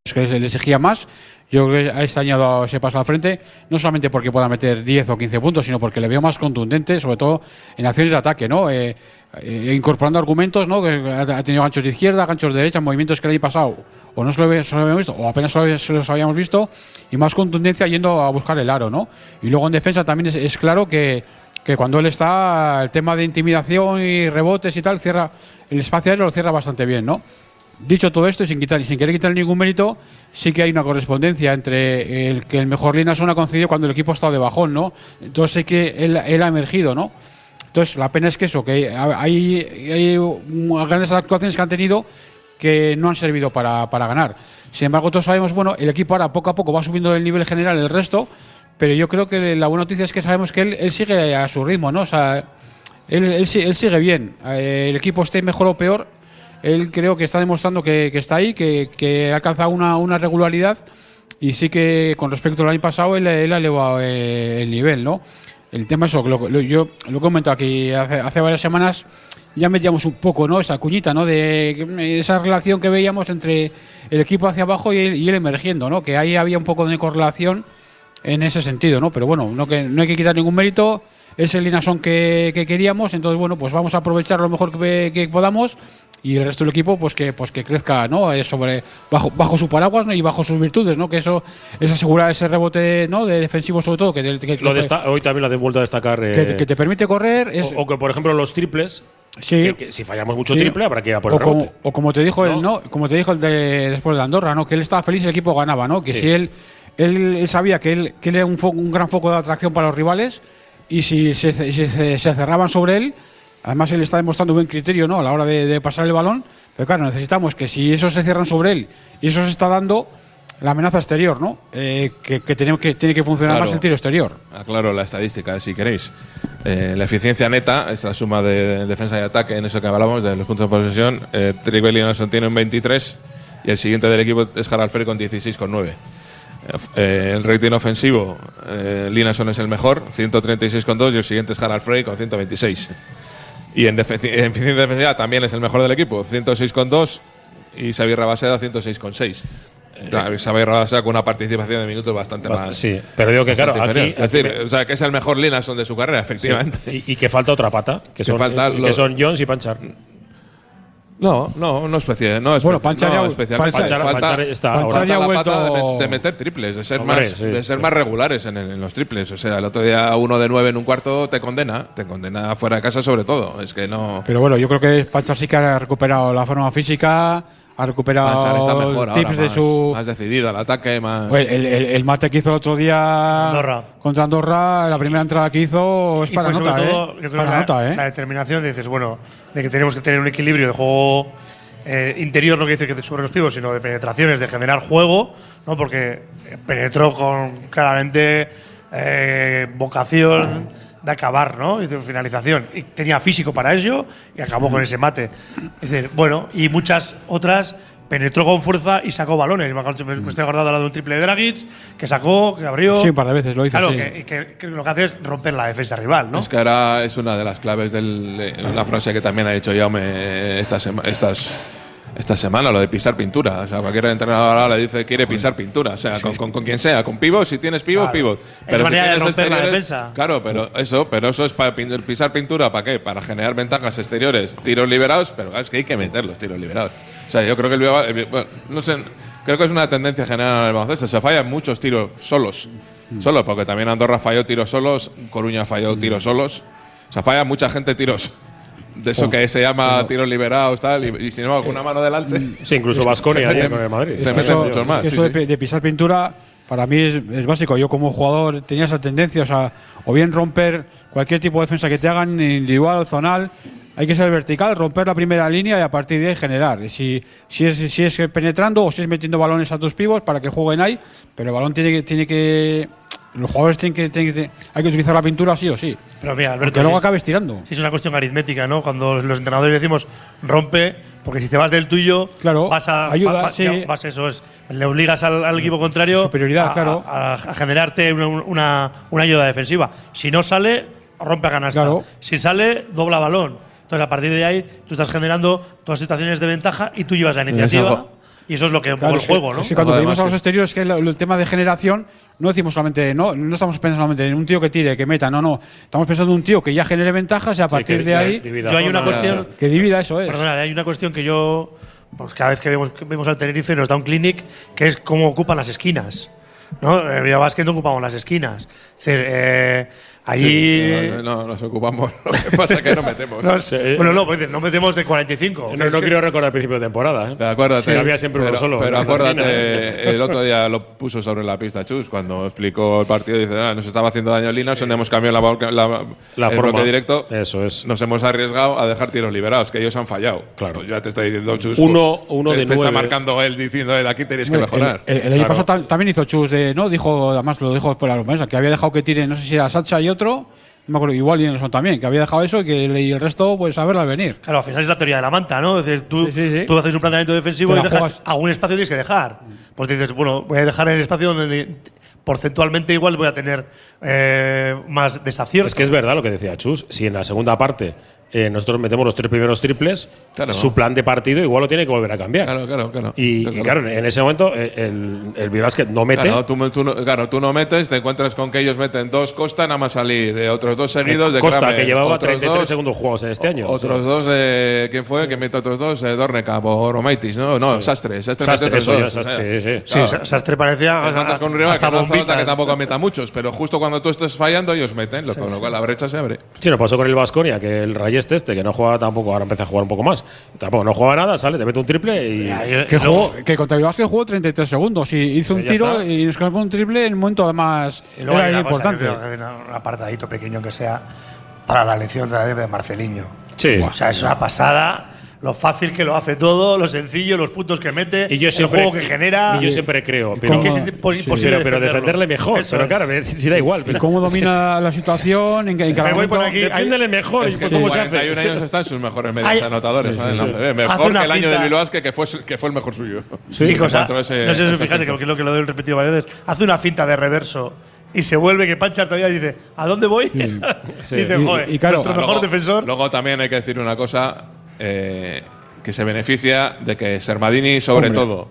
que le exigía más. Yo creo que este año se pasa al frente, no solamente porque pueda meter 10 o 15 puntos, sino porque le veo más contundente, sobre todo en acciones de ataque, ¿no? Incorporando argumentos, ¿no? Que ha tenido ganchos de izquierda, ganchos de derecha, movimientos que el año pasado o no se lo habíamos visto, o apenas se los habíamos visto, y más contundencia yendo a buscar el aro, ¿no? Y luego en defensa también es claro que cuando él está, el tema de intimidación y rebotes y tal, cierra el espacio aéreo, lo cierra bastante bien, ¿no? Dicho todo esto, y sin querer quitar ningún mérito, sí que hay una correspondencia entre el que el mejor Linason ha concedido cuando el equipo ha estado de bajón, ¿no? Entonces sí que él ha emergido, ¿no? Entonces la pena es que eso, que hay grandes actuaciones que han tenido que no han servido para ganar. Sin embargo, todos sabemos, bueno, el equipo ahora poco a poco va subiendo del nivel general el resto, pero yo creo que la buena noticia es que sabemos que él sigue a su ritmo, ¿no? O sea, él sigue bien. El equipo esté mejor o peor, él creo que está demostrando que está ahí, que ha alcanzado una regularidad, y sí que con respecto al año pasado él ha elevado el nivel, ¿no? El tema es eso, yo lo he comentado aquí hace varias semanas, ya metíamos un poco, ¿no? Esa cuñita, ¿no? De esa relación que veíamos entre el equipo hacia abajo y él emergiendo, ¿no? Que ahí había un poco de correlación en ese sentido, ¿no? Pero bueno, no hay que quitar ningún mérito, es el Linason que queríamos, entonces bueno, pues vamos a aprovechar lo mejor que podamos, y el resto del equipo pues que crezca, ¿no? Bajo su paraguas, ¿no? Y bajo sus virtudes, ¿no? Que eso es asegurar ese rebote, ¿no? De defensivo sobre todo, hoy también lo he vuelto a destacar, que te permite correr, o que por ejemplo los triples. Sí. Que si fallamos mucho triple habrá que ir a por el rebote. O como te dijo él, ¿no? Como te dijo después de Andorra, ¿no? Que él estaba feliz y el equipo ganaba, ¿no? Que si él sabía que él era un gran foco de atracción para los rivales, y si se cerraban sobre él, además él está demostrando buen criterio, ¿no? A la hora de pasar el balón, pero claro, necesitamos que si esos se cierran sobre él y eso se está dando, la amenaza exterior, ¿no? Tiene que funcionar más el tiro exterior. Claro, la estadística, si queréis. La eficiencia neta es la suma de defensa y ataque, en eso que hablamos, de los puntos de posesión. Trigger Linason tiene un 23 y el siguiente del equipo es Harald Frey con 16,9. El rating ofensivo, Linason es el mejor, 136,2, y el siguiente es Harald Frey con 126. Y en eficiencia defensiva también es el mejor del equipo, 106,2, y Xavier Rabaseda 106,6. Xavier Rabaseda con una participación de minutos bastante más. Sí, pero digo que claro, aquí, es decir, o sea, que es el mejor Linason de su carrera, efectivamente. Sí. Y que falta otra pata, que son Jones y Panchar. No es especial. No es bueno, Panchar está falta la pata de meter triples, de ser más regulares en los triples. O sea, el otro día 1 de 9 en un cuarto te condena fuera de casa sobre todo. Es que no. Pero bueno, yo creo que Panchar sí que ha recuperado la forma física, ha recuperado tips de su. Más decidido al ataque, más. Bueno, el mate que hizo el otro día contra Andorra, la primera entrada que hizo es para nota, yo creo para nota, la determinación, dices, bueno, de que tenemos que tener un equilibrio de juego interior, no quiere decir que sobre los pibos, sino de penetraciones, de generar juego, ¿no? Porque penetró con claramente vocación de acabar, ¿no? Y de finalización. Y tenía físico para ello y acabó con ese mate. Es decir, bueno, y muchas otras penetró con fuerza y sacó balones. Me estoy acordando ahora de un triple de Dragic que sacó, que abrió. Sí, un par de veces lo hizo. Claro, sí. que lo que hace es romper la defensa rival, ¿no? Es que ahora es una de las claves de la frase que también ha dicho Jaume esta semana, lo de pisar pintura. O sea, cualquier entrenador ahora le dice quiere pisar pintura. O sea, con quien sea, con pivot, si tienes pivot, pivot. Pero es manera de romper la defensa. Claro, pero eso es para pisar pintura, ¿para qué? Para generar ventajas exteriores, tiros liberados, pero es que hay que meter los tiros liberados. O sea, yo creo que no sé, creo que es una tendencia general en el baloncesto. Se fallan muchos tiros solos. Solo, porque también Andorra falló tiros solos, Coruña falló tiros solos. O sea, falla mucha gente tiros. De eso que se llama tiros liberados, tal, y si no, con una mano delante. Sí, incluso Baskonia con el Madrid. Se meten muchos más. Eso de pisar pintura, para mí es básico. Yo, como jugador, tenía esa tendencia, o bien romper cualquier tipo de defensa que te hagan, individual, zonal. Hay que ser vertical, romper la primera línea y a partir de ahí generar. Si es penetrando o si es metiendo balones a tus pibos para que jueguen ahí, pero el balón tiene que los jugadores hay que utilizar la pintura sí o sí. Pero mira, Alberto, que luego acabes tirando. Sí, es una cuestión aritmética, ¿no? Cuando los entrenadores decimos rompe, porque si te vas del tuyo, claro, vas a eso es, le obligas al equipo contrario superioridad, claro, a generarte una ayuda defensiva. Si no sale, rompe a canasta. Claro. Si sale, dobla balón. Entonces, a partir de ahí, tú estás generando todas situaciones de ventaja y tú llevas la iniciativa. Y eso es lo que un poco el juego, ¿no? Es que cuando Además pedimos a los que- exteriores que el tema de generación, no decimos solamente, no estamos pensando solamente en un tío que tire, que meta, no. Estamos pensando en un tío que ya genere ventajas y a partir que de ahí divida Yo hay una zonas, cuestión. que divida, eso es. Perdona, hay una cuestión que yo, pues cada vez que vemos al Tenerife nos da un clinic, que es cómo ocupan las esquinas. ¿No? En Villabásquet no ocupamos las esquinas. Es decir, allí. No, nos ocupamos. Lo que pasa es que no metemos. No sé, bueno, no, pues no metemos de 45. No quiero recordar al principio de temporada. Acuérdate. Sí, había siempre uno solo. Pero en la esquina, acuérdate, el otro día lo puso sobre la pista Chus cuando explicó el partido. Dice, nos estaba haciendo daño Linares, hemos cambiado La el forma. bloque directo. Eso es. Nos hemos arriesgado a dejar tiros liberados, que ellos han fallado. Claro. Pues ya te está diciendo Chus. Uno te, de te está 9. marcando él diciendo él, aquí tenéis que mejorar. El año pasado también hizo Chus de, ¿no? Dijo, además lo dijo por la mesa, que había dejado que tire, no sé si era Sacha y otro, no me acuerdo, igual y Nelson también, que había dejado eso y el resto, pues a verla venir. Claro, al final es la teoría de la manta, ¿no? Es decir, tú haces un planteamiento defensivo Te y la dejas juegas. algún espacio tienes que dejar. Pues dices, bueno, voy a dejar el espacio donde porcentualmente igual voy a tener más desaciertos. Es que es verdad lo que decía Chus. Si en la segunda parte nosotros metemos los 3 primeros triples, Claro. su plan de partido igual lo tiene que volver a cambiar. Claro. Y claro, en ese momento el Villabásquet no mete. Claro, tú no metes, te encuentras con que ellos meten 2 Costa, nada más salir otros 2 seguidos de Costa, Kramer, que llevaba otros 33 dos, segundos jugados en este año. Otros 2, ¿quién fue? ¿Quién metió otros 2? Dornecap o Romaitis, ¿no? No, Sastre. Sastre metió otros eso ya, 2. Sastre, sí. Sí, Sastre parecía. Te encuentras con un rival hasta que no hace falta bombitas. que tampoco meta muchos, pero justo cuando tú estés fallando, ellos meten, con lo cual la brecha se abre. Sí, nos pasó con el Baskonia, que el Rayeste que no jugaba tampoco, ahora empieza a jugar un poco más. Tampoco no jugaba nada, sale, te mete un triple y. Que contra el Villabásquet jugó 33 segundos y hizo un ya tiro está. y nos clavó un triple en un momento además Y luego hay era una cosa, importante. que creo que hay un apartadito pequeño que sea para la lección de Marceliño. Sí. O sea, es una pasada. Lo fácil que lo hace todo, lo sencillo, los puntos que mete, Y yo el siempre, juego que genera. Y yo siempre creo. ¿Y Pero, cómo? que es imposible pero defenderle mejor. Eso Pero es. claro, si da igual. Y cómo domina la situación en cada Me voy por momento. aquí. Defiéndele mejor. Es ¿Y que cómo con se hace? 41 años están sus mejores medios Hay- anotadores ¿sabes? En ACB. Hace Mejor una que el año cinta- de Bilbao que fue el mejor suyo. Chicos, Encontró ese- no sé si ese fijaste, punto. que creo que lo he repetido varias veces. Hace una finta de reverso y se vuelve que Panchar todavía dice, ¿a dónde voy? Dice, joder, Y claro, nuestro mejor defensor. Luego también hay que decir una cosa que se beneficia de que Sermadini, sobre todo,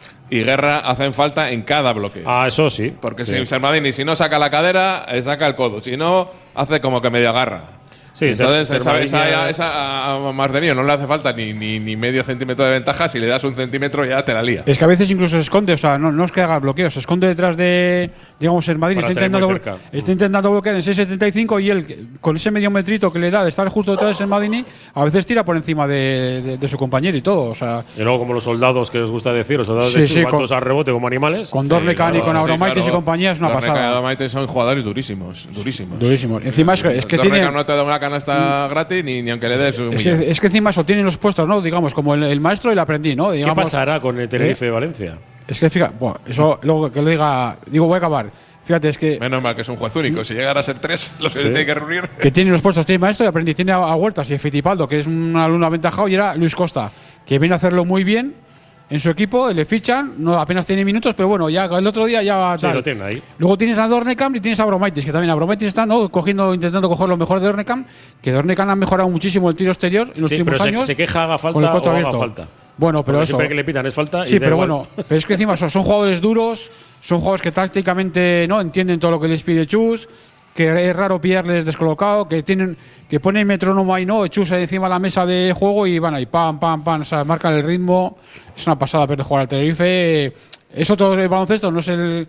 y Guerra hacen falta en cada bloque. Ah, eso sí. Porque Sí. si Sermadini, si no saca la cadera, saca el codo. Si no, hace como que medio agarra. Sí, Entonces, Sermadini- esa a Marcelino no le hace falta ni medio centímetro de ventaja. Si le das un centímetro, ya te la lía. Es que a veces incluso se esconde, o sea, no es que haga bloqueo, se esconde detrás de, digamos, el Madrid, Para está salir muy intentando, cerca. está intentando bloquear en 6.75 y él, con ese medio metrito que le da de estar justo detrás de Madini, a veces tira por encima de su compañero y todo, o sea, Y luego, como los soldados que os gusta decir, los soldados Sí, de sí, Chus, con- cuantos a rebote como animales. con Dorlecan y con Abromaitis y compañía es una Dorneca y pasada. Abromaitis son jugadores durísimos. Durísimo. Encima es que Dorneca tiene. no te da una canasta gratis ni aunque le des un Es millón. que encima eso tiene los puestos, ¿no? Digamos, como el maestro y el aprendiz, ¿no? ¿Qué Digamos, pasará con el Tenerife de Valencia? Es que fíjate, bueno, eso luego que lo diga, digo, voy a acabar. Fíjate, es que Menos mal que es un juez único. Si llegara a ser 3, los que se tienen que reunir. tiene los puestos, tiene maestro y aprendiz, tiene a Huertas y a Fittipaldo, que es un alumno aventajado, y era Luis Costa, que viene a hacerlo muy bien en su equipo, le fichan, no apenas tiene minutos, pero bueno, ya el otro día ya Sí, tal. lo tienen ahí. Luego tienes a Dornecam y tienes a Abromaitis, que también Abromaitis está, ¿no? intentando coger lo mejor de Dornecam, que Dornecam ha mejorado muchísimo el tiro exterior en los Sí, últimos pero años. se queja, haga con el falta o cuatro haga abierto. falta. Bueno, pero Porque eso. siempre que le pitan es falta. y Sí, da pero igual. bueno, pero es que encima son jugadores duros, son jugadores que tácticamente no entienden todo lo que les pide Chus, que es raro pillarles descolocado, que ponen metrónomo ahí, no, Chus ahí encima de la mesa de juego y van ahí, pam, pam, pam, o sea, marcan el ritmo. Es una pasada ver jugar al Tenerife. Es otro el baloncesto, no es el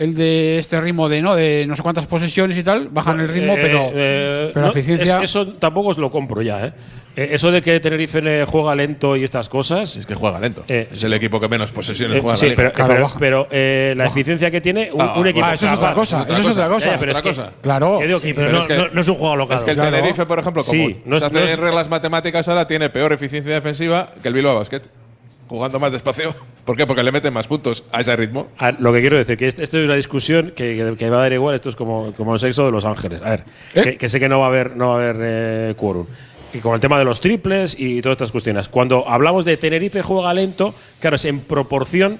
de este ritmo de no sé cuántas posesiones y tal, bajan el ritmo, pero la no, eficiencia. eso tampoco os lo compro ya, ¿eh? Eso de que Tenerife le juega lento y estas cosas. Es que juega lento. Es el equipo que menos posesiones juega. en Sí, la liga. pero la eficiencia que tiene un equipo. eso es otra cosa, eso es otra cosa. Ya, pero es Otra que- cosa. Claro. que digo Sí, que- pero pero no, es que- no es un juego local. Es que el Claro. Tenerife, por ejemplo, como Sí, no es- se hace no es- reglas matemáticas ahora, tiene peor eficiencia defensiva que el Bilbao Basket. Jugando más despacio. ¿Por qué? Porque le meten más puntos a ese ritmo. Lo que quiero decir que esto es una discusión que va a dar igual. Esto es como el sexo de Los Ángeles. A ver, que sé que no va a haber quórum. Y con el tema de los triples y todas estas cuestiones. Cuando hablamos de Tenerife juega lento, claro, es en proporción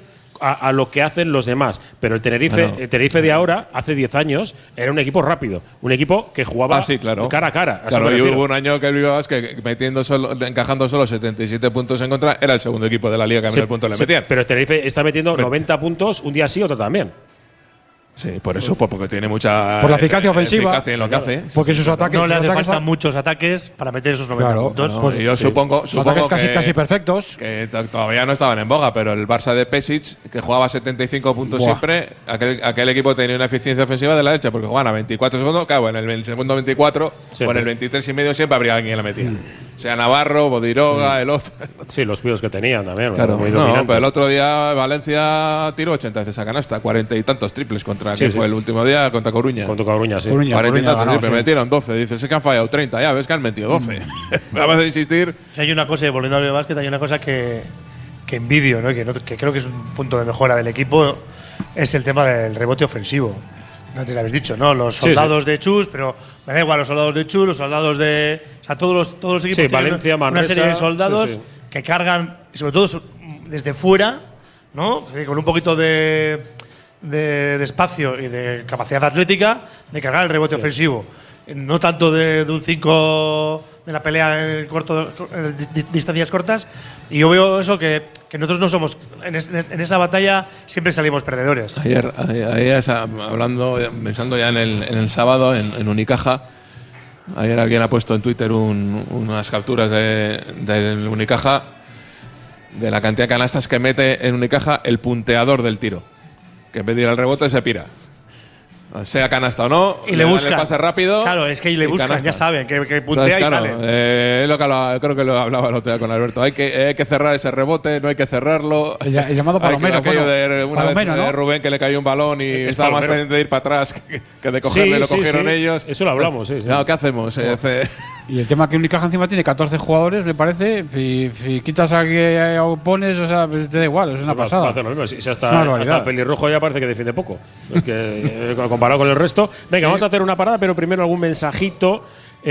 a lo que hacen los demás. Pero el Tenerife de ahora, hace 10 años, era un equipo rápido. Un equipo que jugaba cara a cara. Claro, y hubo un año que el Bilbao Basket, encajando solo 77 puntos en contra, era el segundo equipo de la liga que a menos puntos le metían. Pero el Tenerife está metiendo 90 puntos un día sí, otro también. Sí, por eso, porque tiene mucha. Por la eficacia ofensiva. Eficacia en lo que hace. Porque sus ataques. No le hace falta muchos ataques para meter esos 90 puntos. Pues yo supongo ataques casi perfectos. Que todavía no estaban en boga, pero el Barça de Pesic, que jugaba 75 puntos siempre, aquel equipo tenía una eficiencia ofensiva de la leche, porque jugaban a 24 segundos. Claro, en el segundo 24, o en el 23 y medio siempre habría alguien que la metía. Sea Navarro, Bodiroga, el otro. Sí, los pibos que tenían también. Claro, pero el otro día Valencia tiró 80 veces a canasta, 40 y tantos triples contra fue el último día contra Coruña. Contra Coruña, sí. 40 y tantos triples, metieron 12. Dices, que han fallado 30, ya ves que han metido 12. Me vas a insistir. Hay una cosa, volviendo al básquet, hay una cosa que envidio, ¿no? Que creo que es un punto de mejora del equipo, es el tema del rebote ofensivo. No te lo habéis dicho, ¿no? Los soldados de Chus, pero me da igual los soldados de Chus, los soldados de. O sea, todos los equipos tienen Valencia, una serie de soldados que cargan, y sobre todo desde fuera, ¿no? Con un poquito de espacio y de capacidad atlética, de cargar el rebote ofensivo. No tanto de un 5 de la pelea en distancias cortas. Y yo veo eso que nosotros no somos. En esa batalla siempre salimos perdedores. Ayer pensando ya en el sábado, en Unicaja, ayer alguien ha puesto en Twitter unas capturas del Unicaja de la cantidad de canastas que mete en Unicaja el punteador del tiro. Que en vez de ir al rebote se pira. Sea canasta o no, y le buscan. Le pasa rápido. Claro, es que le buscan, canasta. Ya saben que puntea. Entonces, claro, y sale. Creo que lo hablaba el otro día con Alberto. Hay que cerrar ese rebote, no hay que cerrarlo. El llamado Palomero. Aquello de una Palomero, vez de Rubén que le cayó un balón y estaba más pendiente de ir para atrás que de cogerle, lo cogieron ellos. Eso lo hablamos, sí. No, ¿qué hacemos? Y el tema que Unicaja encima tiene 14 jugadores, me parece. Si quitas a que pones, o sea, te da igual, es una pasada. Hace lo mismo. Si hasta el pelirrojo ya parece que defiende poco. Es que comparado con el resto. Venga, vamos a hacer una parada, pero primero algún mensajito.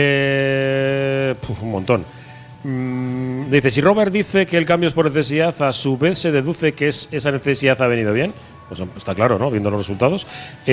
Un montón. Dice, si Robert dice que el cambio es por necesidad, a su vez se deduce que esa necesidad ha venido bien. Pues está claro, ¿no? Viendo los resultados.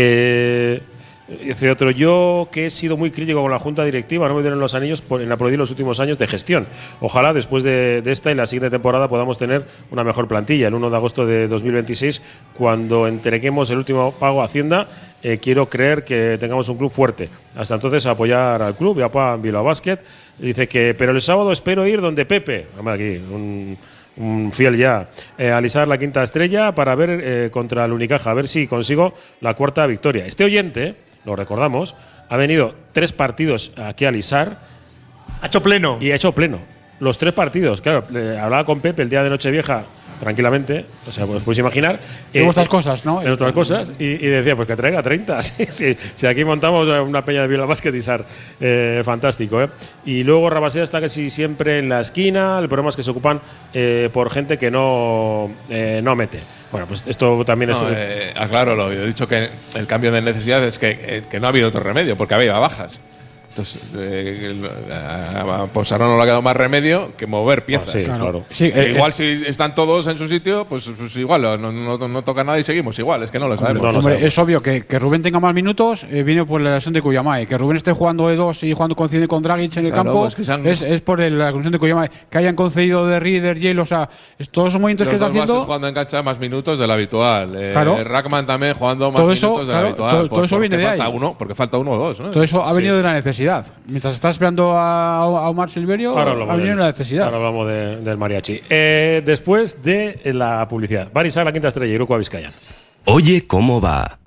Dice otro, yo que he sido muy crítico con la junta directiva, no me dieron los anillos en aplaudir los últimos años de gestión. Ojalá después de esta y la siguiente temporada podamos tener una mejor plantilla. El 1 de agosto de 2026, cuando entreguemos el último pago a Hacienda, quiero creer que tengamos un club fuerte. Hasta entonces apoyar al club y a Bilbao Basket. Dice que, pero el sábado espero ir donde Pepe, aquí, un fiel ya, alisar la quinta estrella para ver contra el Unicaja, a ver si consigo la cuarta victoria. Este oyente, lo recordamos, ha venido 3 partidos aquí a alisar. Ha hecho pleno. Y ha hecho pleno. Los 3 partidos, claro. Hablaba con Pepe el día de Nochevieja, tranquilamente. O sea, pues podéis imaginar. En otras cosas, ¿no? En otras cosas. Y decía, pues que traiga 30. Si aquí montamos una peña de Bilbao Basket Isar. Fantástico, ¿eh? Y luego Rabaseda está casi siempre en la esquina. El problema es que se ocupan por gente que no mete. Bueno, pues esto también es. Aclaro, he dicho que el cambio de necesidad es que no ha habido otro remedio, porque había bajas. Entonces, a Ponsarnau no le ha quedado más remedio que mover piezas. Sí, claro. Sí, igual si están todos en su sitio, pues igual no toca nada y seguimos igual. Es que no lo sabemos. Hombre, es obvio que Rubén tenga más minutos viene por la lesión de Kuyamae. Que Rubén esté jugando E2 y jugando con Dragic en el campo pues es por la lesión de Kuyamae. Que hayan concedido de Reader, Yale, o sea, todos esos movimientos que está haciendo. Jugando en cancha más minutos de lo habitual. Rackman también jugando más minutos de lo habitual. Todo eso viene de ahí. Porque falta uno o dos, ¿no? Todo eso ha venido de la necesidad. Mientras está esperando a Omar Silverio, ha venido la necesidad. Ahora hablamos del mariachi. Después de la publicidad. Barisar, la quinta estrella, Iruko Vizcaya. Oye, ¿cómo va?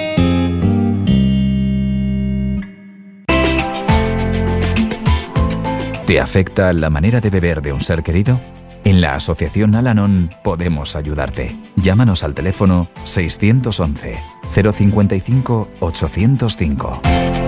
¿Te afecta la manera de beber de un ser querido? En la Asociación Al-Anon podemos ayudarte. Llámanos al teléfono 611 055 805.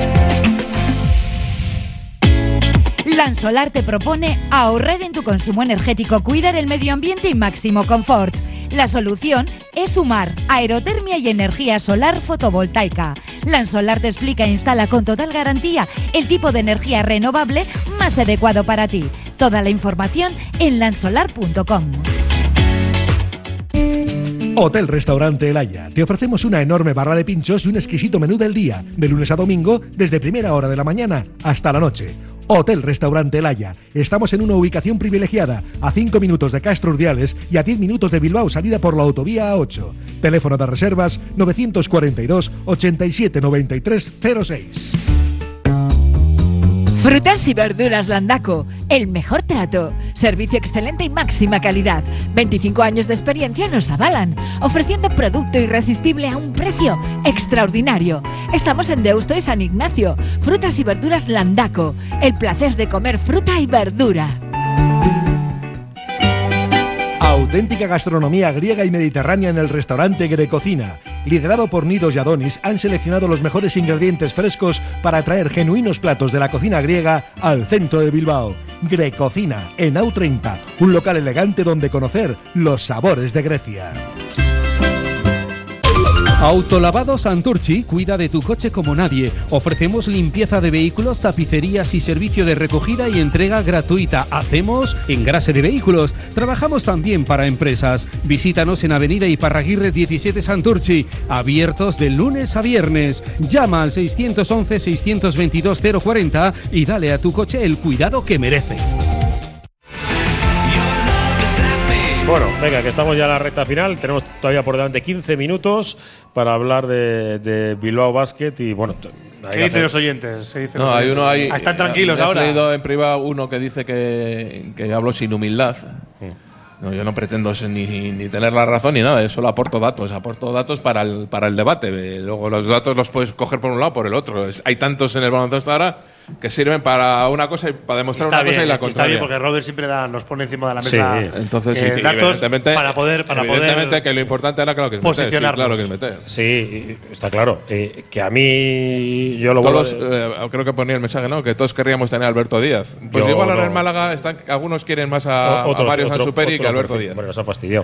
Lansolar te propone ahorrar en tu consumo energético, cuidar el medio ambiente y máximo confort. La solución es sumar aerotermia y energía solar fotovoltaica. Lansolar te explica e instala con total garantía el tipo de energía renovable más adecuado para ti. Toda la información en lansolar.com. Hotel Restaurante El Haya. Te ofrecemos una enorme barra de pinchos y un exquisito menú del día, de lunes a domingo, desde primera hora de la mañana hasta la noche. Hotel Restaurante El Haya. Estamos en una ubicación privilegiada, a 5 minutos de Castro Urdiales y a 10 minutos de Bilbao, salida por la autovía A8. Teléfono de reservas 942 87 93 06. Frutas y verduras Landaco, el mejor trato, servicio excelente y máxima calidad. 25 años de experiencia nos avalan, ofreciendo producto irresistible a un precio extraordinario. Estamos en Deusto y San Ignacio. Frutas y verduras Landaco, el placer de comer fruta y verdura. Auténtica gastronomía griega y mediterránea en el restaurante Grecocina. Liderado por Nidos y Adonis, han seleccionado los mejores ingredientes frescos para traer genuinos platos de la cocina griega al centro de Bilbao. Grecocina, en AU30, un local elegante donde conocer los sabores de Grecia. Autolavado Santurchi cuida de tu coche como nadie. Ofrecemos limpieza de vehículos, tapicerías y servicio de recogida y entrega gratuita. Hacemos engrase de vehículos. Trabajamos también para empresas. Visítanos en Avenida Iparraguirre 17 Santurchi. Abiertos de lunes a viernes. Llama al 611-622-040 y dale a tu coche el cuidado que merece. Bueno, venga, que estamos ya en la recta final. Tenemos todavía por delante 15 minutos para hablar de Bilbao Basket y bueno. ¿Qué dicen los oyentes? Hay uno ahí. Están tranquilos ahora. He leído en privado uno que dice que hablo sin humildad. No, yo no pretendo ni tener la razón ni nada, yo solo aporto datos para el debate. Luego los datos los puedes coger por un lado o por el otro. Hay tantos en el baloncesto ahora que sirven para una cosa y para demostrar una cosa y la contraria. Está bien, porque Robert siempre nos pone encima de la mesa entonces, datos para poder evidentemente que lo importante era que posicionarnos. Claro que es meter. Sí, está claro. Que a mí yo lo todos, creo que ponía el mensaje, ¿no? Que todos querríamos tener a Alberto Díaz. Pues igual ahora en Málaga algunos quieren más a Mario Sansuperi que a Alberto Díaz. Bueno, se ha fastidiado.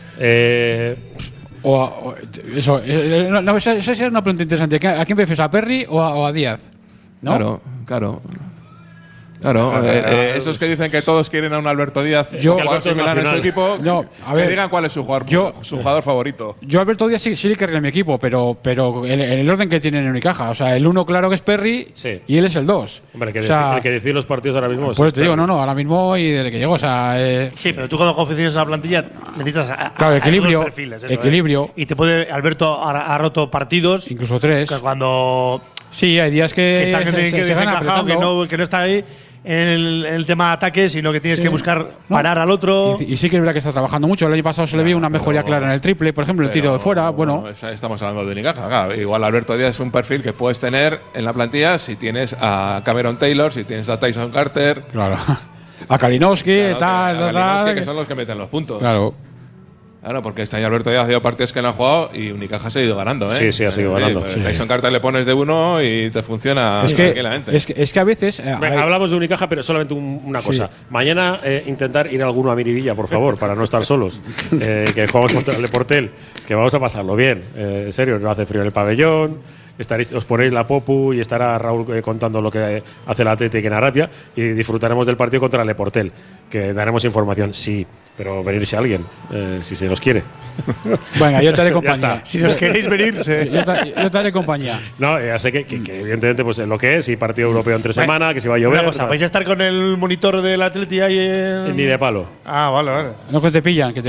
Esa es una pregunta interesante. ¿A quién prefieres, a Perry o a Díaz? ¿No? Claro. Esos que dicen que todos quieren a un Alberto Díaz jugador similar en su equipo, que digan cuál es su jugador favorito. Yo Alberto Díaz sí le querría en mi equipo, pero en el orden que tiene en Unicaja. O sea, el 1 claro que es Perry y él es el 2. Hombre, el que decide los partidos ahora mismo. Pues te digo, ahora mismo y desde que llegó. O sea, sí, pero tú cuando confeccionas la plantilla necesitas equilibrio. Perfiles, Equilibrio. Y te puede. Alberto ha roto partidos. Incluso 3. Cuando. Sí, hay días que se desencajado, que no está ahí en el tema de ataque, sino que tienes que buscar parar al otro. Y sí que es verdad que está trabajando mucho. El año pasado se le vio una mejoría clara en el triple, por ejemplo, el tiro de fuera. Bueno, estamos hablando de Unicaja. Claro, igual Alberto Díaz es un perfil que puedes tener en la plantilla si tienes a Cameron Taylor, si tienes a Tyson Carter. Claro. A Kalinowski, que son los que meten los puntos. Claro. Claro, porque este año Alberto Díaz ha habido partidos que no ha jugado y Unicaja ha seguido ganando, ¿eh? Sí, ha seguido ganando. Tyson Carter le pones de uno y te funciona tranquilamente. Es que a veces… hablamos de Unicaja, pero solamente una cosa. Mañana intentar ir a alguno a Miribilla, por favor, para no estar solos. Que jugamos contra el Leportel, que vamos a pasarlo bien. En serio, no hace frío en el pabellón. Os ponéis la popu y estará Raúl contando lo que hace el Athletic en Arabia y disfrutaremos del partido contra el Leportel, que daremos información, sí, pero venirse alguien, si se nos quiere. Venga, yo te haré compañía. Si nos queréis venirse. yo te haré compañía. No, ya sé que evidentemente pues lo que es, y partido europeo entre semana, que si va a llover. Una cosa, ¿vais a estar con el monitor del Athletic ahí Ni de palo. Ah, vale. No, que te pillan, y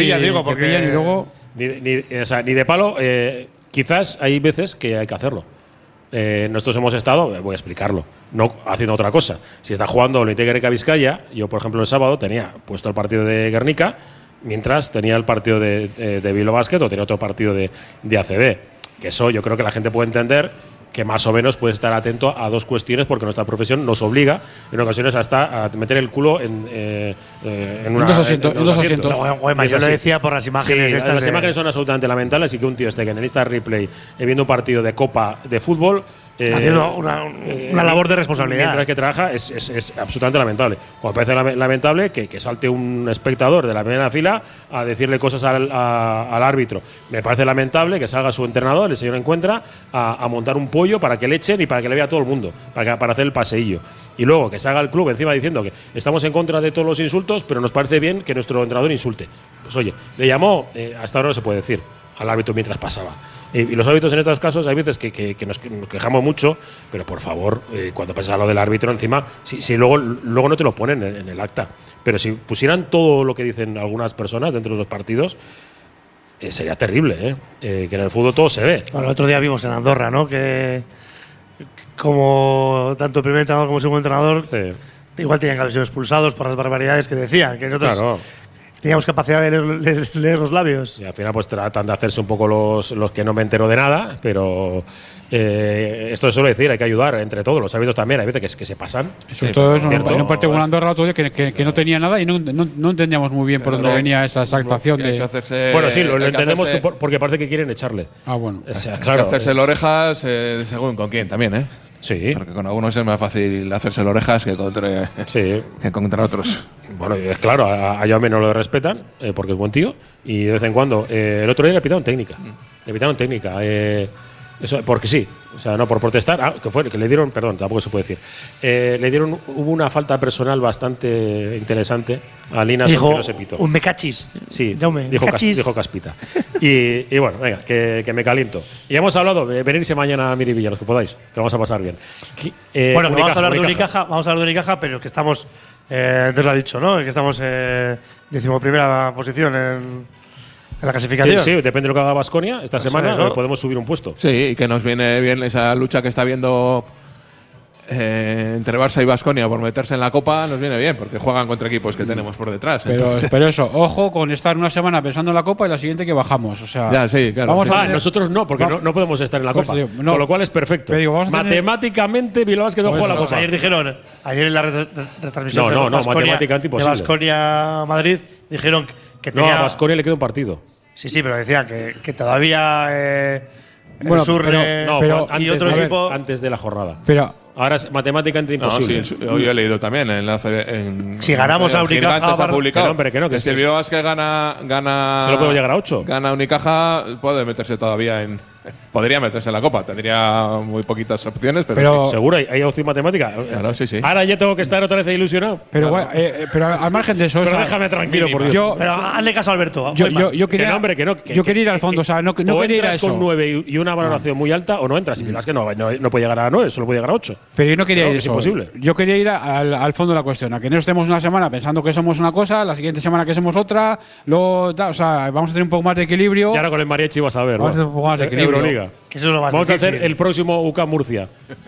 luego… Ni de palo… quizás hay veces que hay que hacerlo. Nosotros hemos estado, voy a explicarlo, no haciendo otra cosa. Si está jugando Olympique Greca Vizcaya, yo por ejemplo el sábado tenía puesto el partido de Guernica, mientras tenía el partido de Bilbao Basket o tenía otro partido de ACB. Que eso yo creo que la gente puede entender que más o menos puede estar atento a dos cuestiones, porque nuestra profesión nos obliga en ocasiones hasta a meter el culo en dos asientos. Yo lo decía por las imágenes. Sí, las imágenes son absolutamente lamentables, y que un tío esté en el lista replay viendo un partido de Copa de fútbol haciendo una labor de responsabilidad. Mientras que trabaja es absolutamente lamentable. Como parece lamentable que salte un espectador de la primera fila a decirle cosas al árbitro. Me parece lamentable que salga su entrenador, el señor Encuentra, a montar un pollo para que le echen y para que le vea todo el mundo, para hacer el paseillo. Y luego que salga el club encima diciendo que estamos en contra de todos los insultos, pero nos parece bien que nuestro entrenador insulte. Pues oye, le llamó, hasta ahora no se puede decir, al árbitro mientras pasaba. Y los árbitros en estos casos hay veces que nos quejamos mucho, pero por favor, cuando pasa lo del árbitro encima, si luego no te lo ponen en el acta. Pero si pusieran todo lo que dicen algunas personas dentro de los partidos, sería terrible, que en el fútbol todo se ve. Bueno, el otro día vimos en Andorra, ¿no? Que como tanto el primer entrenador como el segundo entrenador igual tenían que haber sido expulsados por las barbaridades que decían, que nosotros teníamos capacidad de leer los labios. Y al final pues tratan de hacerse un poco los que no me entero de nada, pero esto se suele decir, hay que ayudar entre todos, los árbitros también, hay veces que se pasan. Sobre todo eso, en un partido con Andorra otro día que no tenía nada y no entendíamos muy bien por dónde venía esa actuación. Bueno, sí, lo entendemos porque parece que quieren echarle. Ah, bueno. O sea, claro, hay que hacerse orejas según con quién también, ¿eh? Sí. Porque con algunos es más fácil hacerse orejas que contra otros. Bueno, es claro, a Jaume no lo respetan porque es buen tío y de vez en cuando. El otro día le pitaron técnica. Eso, porque sí, o sea, no por protestar. Que le dieron, perdón, tampoco se puede decir. Hubo una falta personal bastante interesante a Linas que no se pitó. Un me cachis. Sí, Jaume, dijo Caspita. y bueno, venga, que me caliento. Y hemos hablado de venirse mañana a Miribilla, los que podáis, que lo vamos a pasar bien. Bueno, que vamos a hablar de Unicaja, pero que estamos, antes lo ha dicho, ¿no? Que estamos 11ª posición en la clasificación. Sí, depende de lo que haga Baskonia esta semana, podemos subir un puesto. Sí, y que nos viene bien esa lucha que está habiendo entre Barça y Baskonia por meterse en la Copa, nos viene bien, porque juegan contra equipos que tenemos por detrás. Pero eso, ojo con estar una semana pensando en la Copa y la siguiente que bajamos. O sea, ya, sí, claro. Nosotros no, porque no podemos estar en la Copa. Con lo cual es perfecto. Matemáticamente, Bilbao Basket no juega la Copa. Ayer en la retransmisión matemáticamente imposible. De Baskonia-Madrid dijeron que tenía… a Baskonia le queda un partido. Sí, pero decían que todavía y otro equipo antes de la jornada. Pero ahora es matemáticamente imposible. Hoy he leído también si ganamos a Unicaja, ha publicado que si el Bilbao Basket gana se lo puede llegar a 8. Gana Unicaja, puede meterse todavía podría meterse en la Copa. Tendría muy poquitas opciones, pero sí. ¿Seguro hay opción matemática? Claro, sí. Ahora ya tengo que estar otra vez ilusionado. Pero al margen de eso… Pero déjame tranquilo, por Dios. Pero hazle caso a Alberto. Yo quería ir al fondo. O sea, no quería ir a eso. Con 9 y una valoración muy alta o no entras. Y es que no puede llegar a 9, solo puede llegar a 8. Pero yo no quería ir a eso. Es imposible. Yo quería ir al fondo de la cuestión. A que no estemos una semana pensando que somos una cosa, la siguiente semana que somos otra. Luego, o sea, vamos a tener un poco más de equilibrio. Y ahora con el mariachi vas a ver. Vamos a tener un poco más de equilibrio. Euroliga. Vamos a hacer el próximo UCAM Murcia.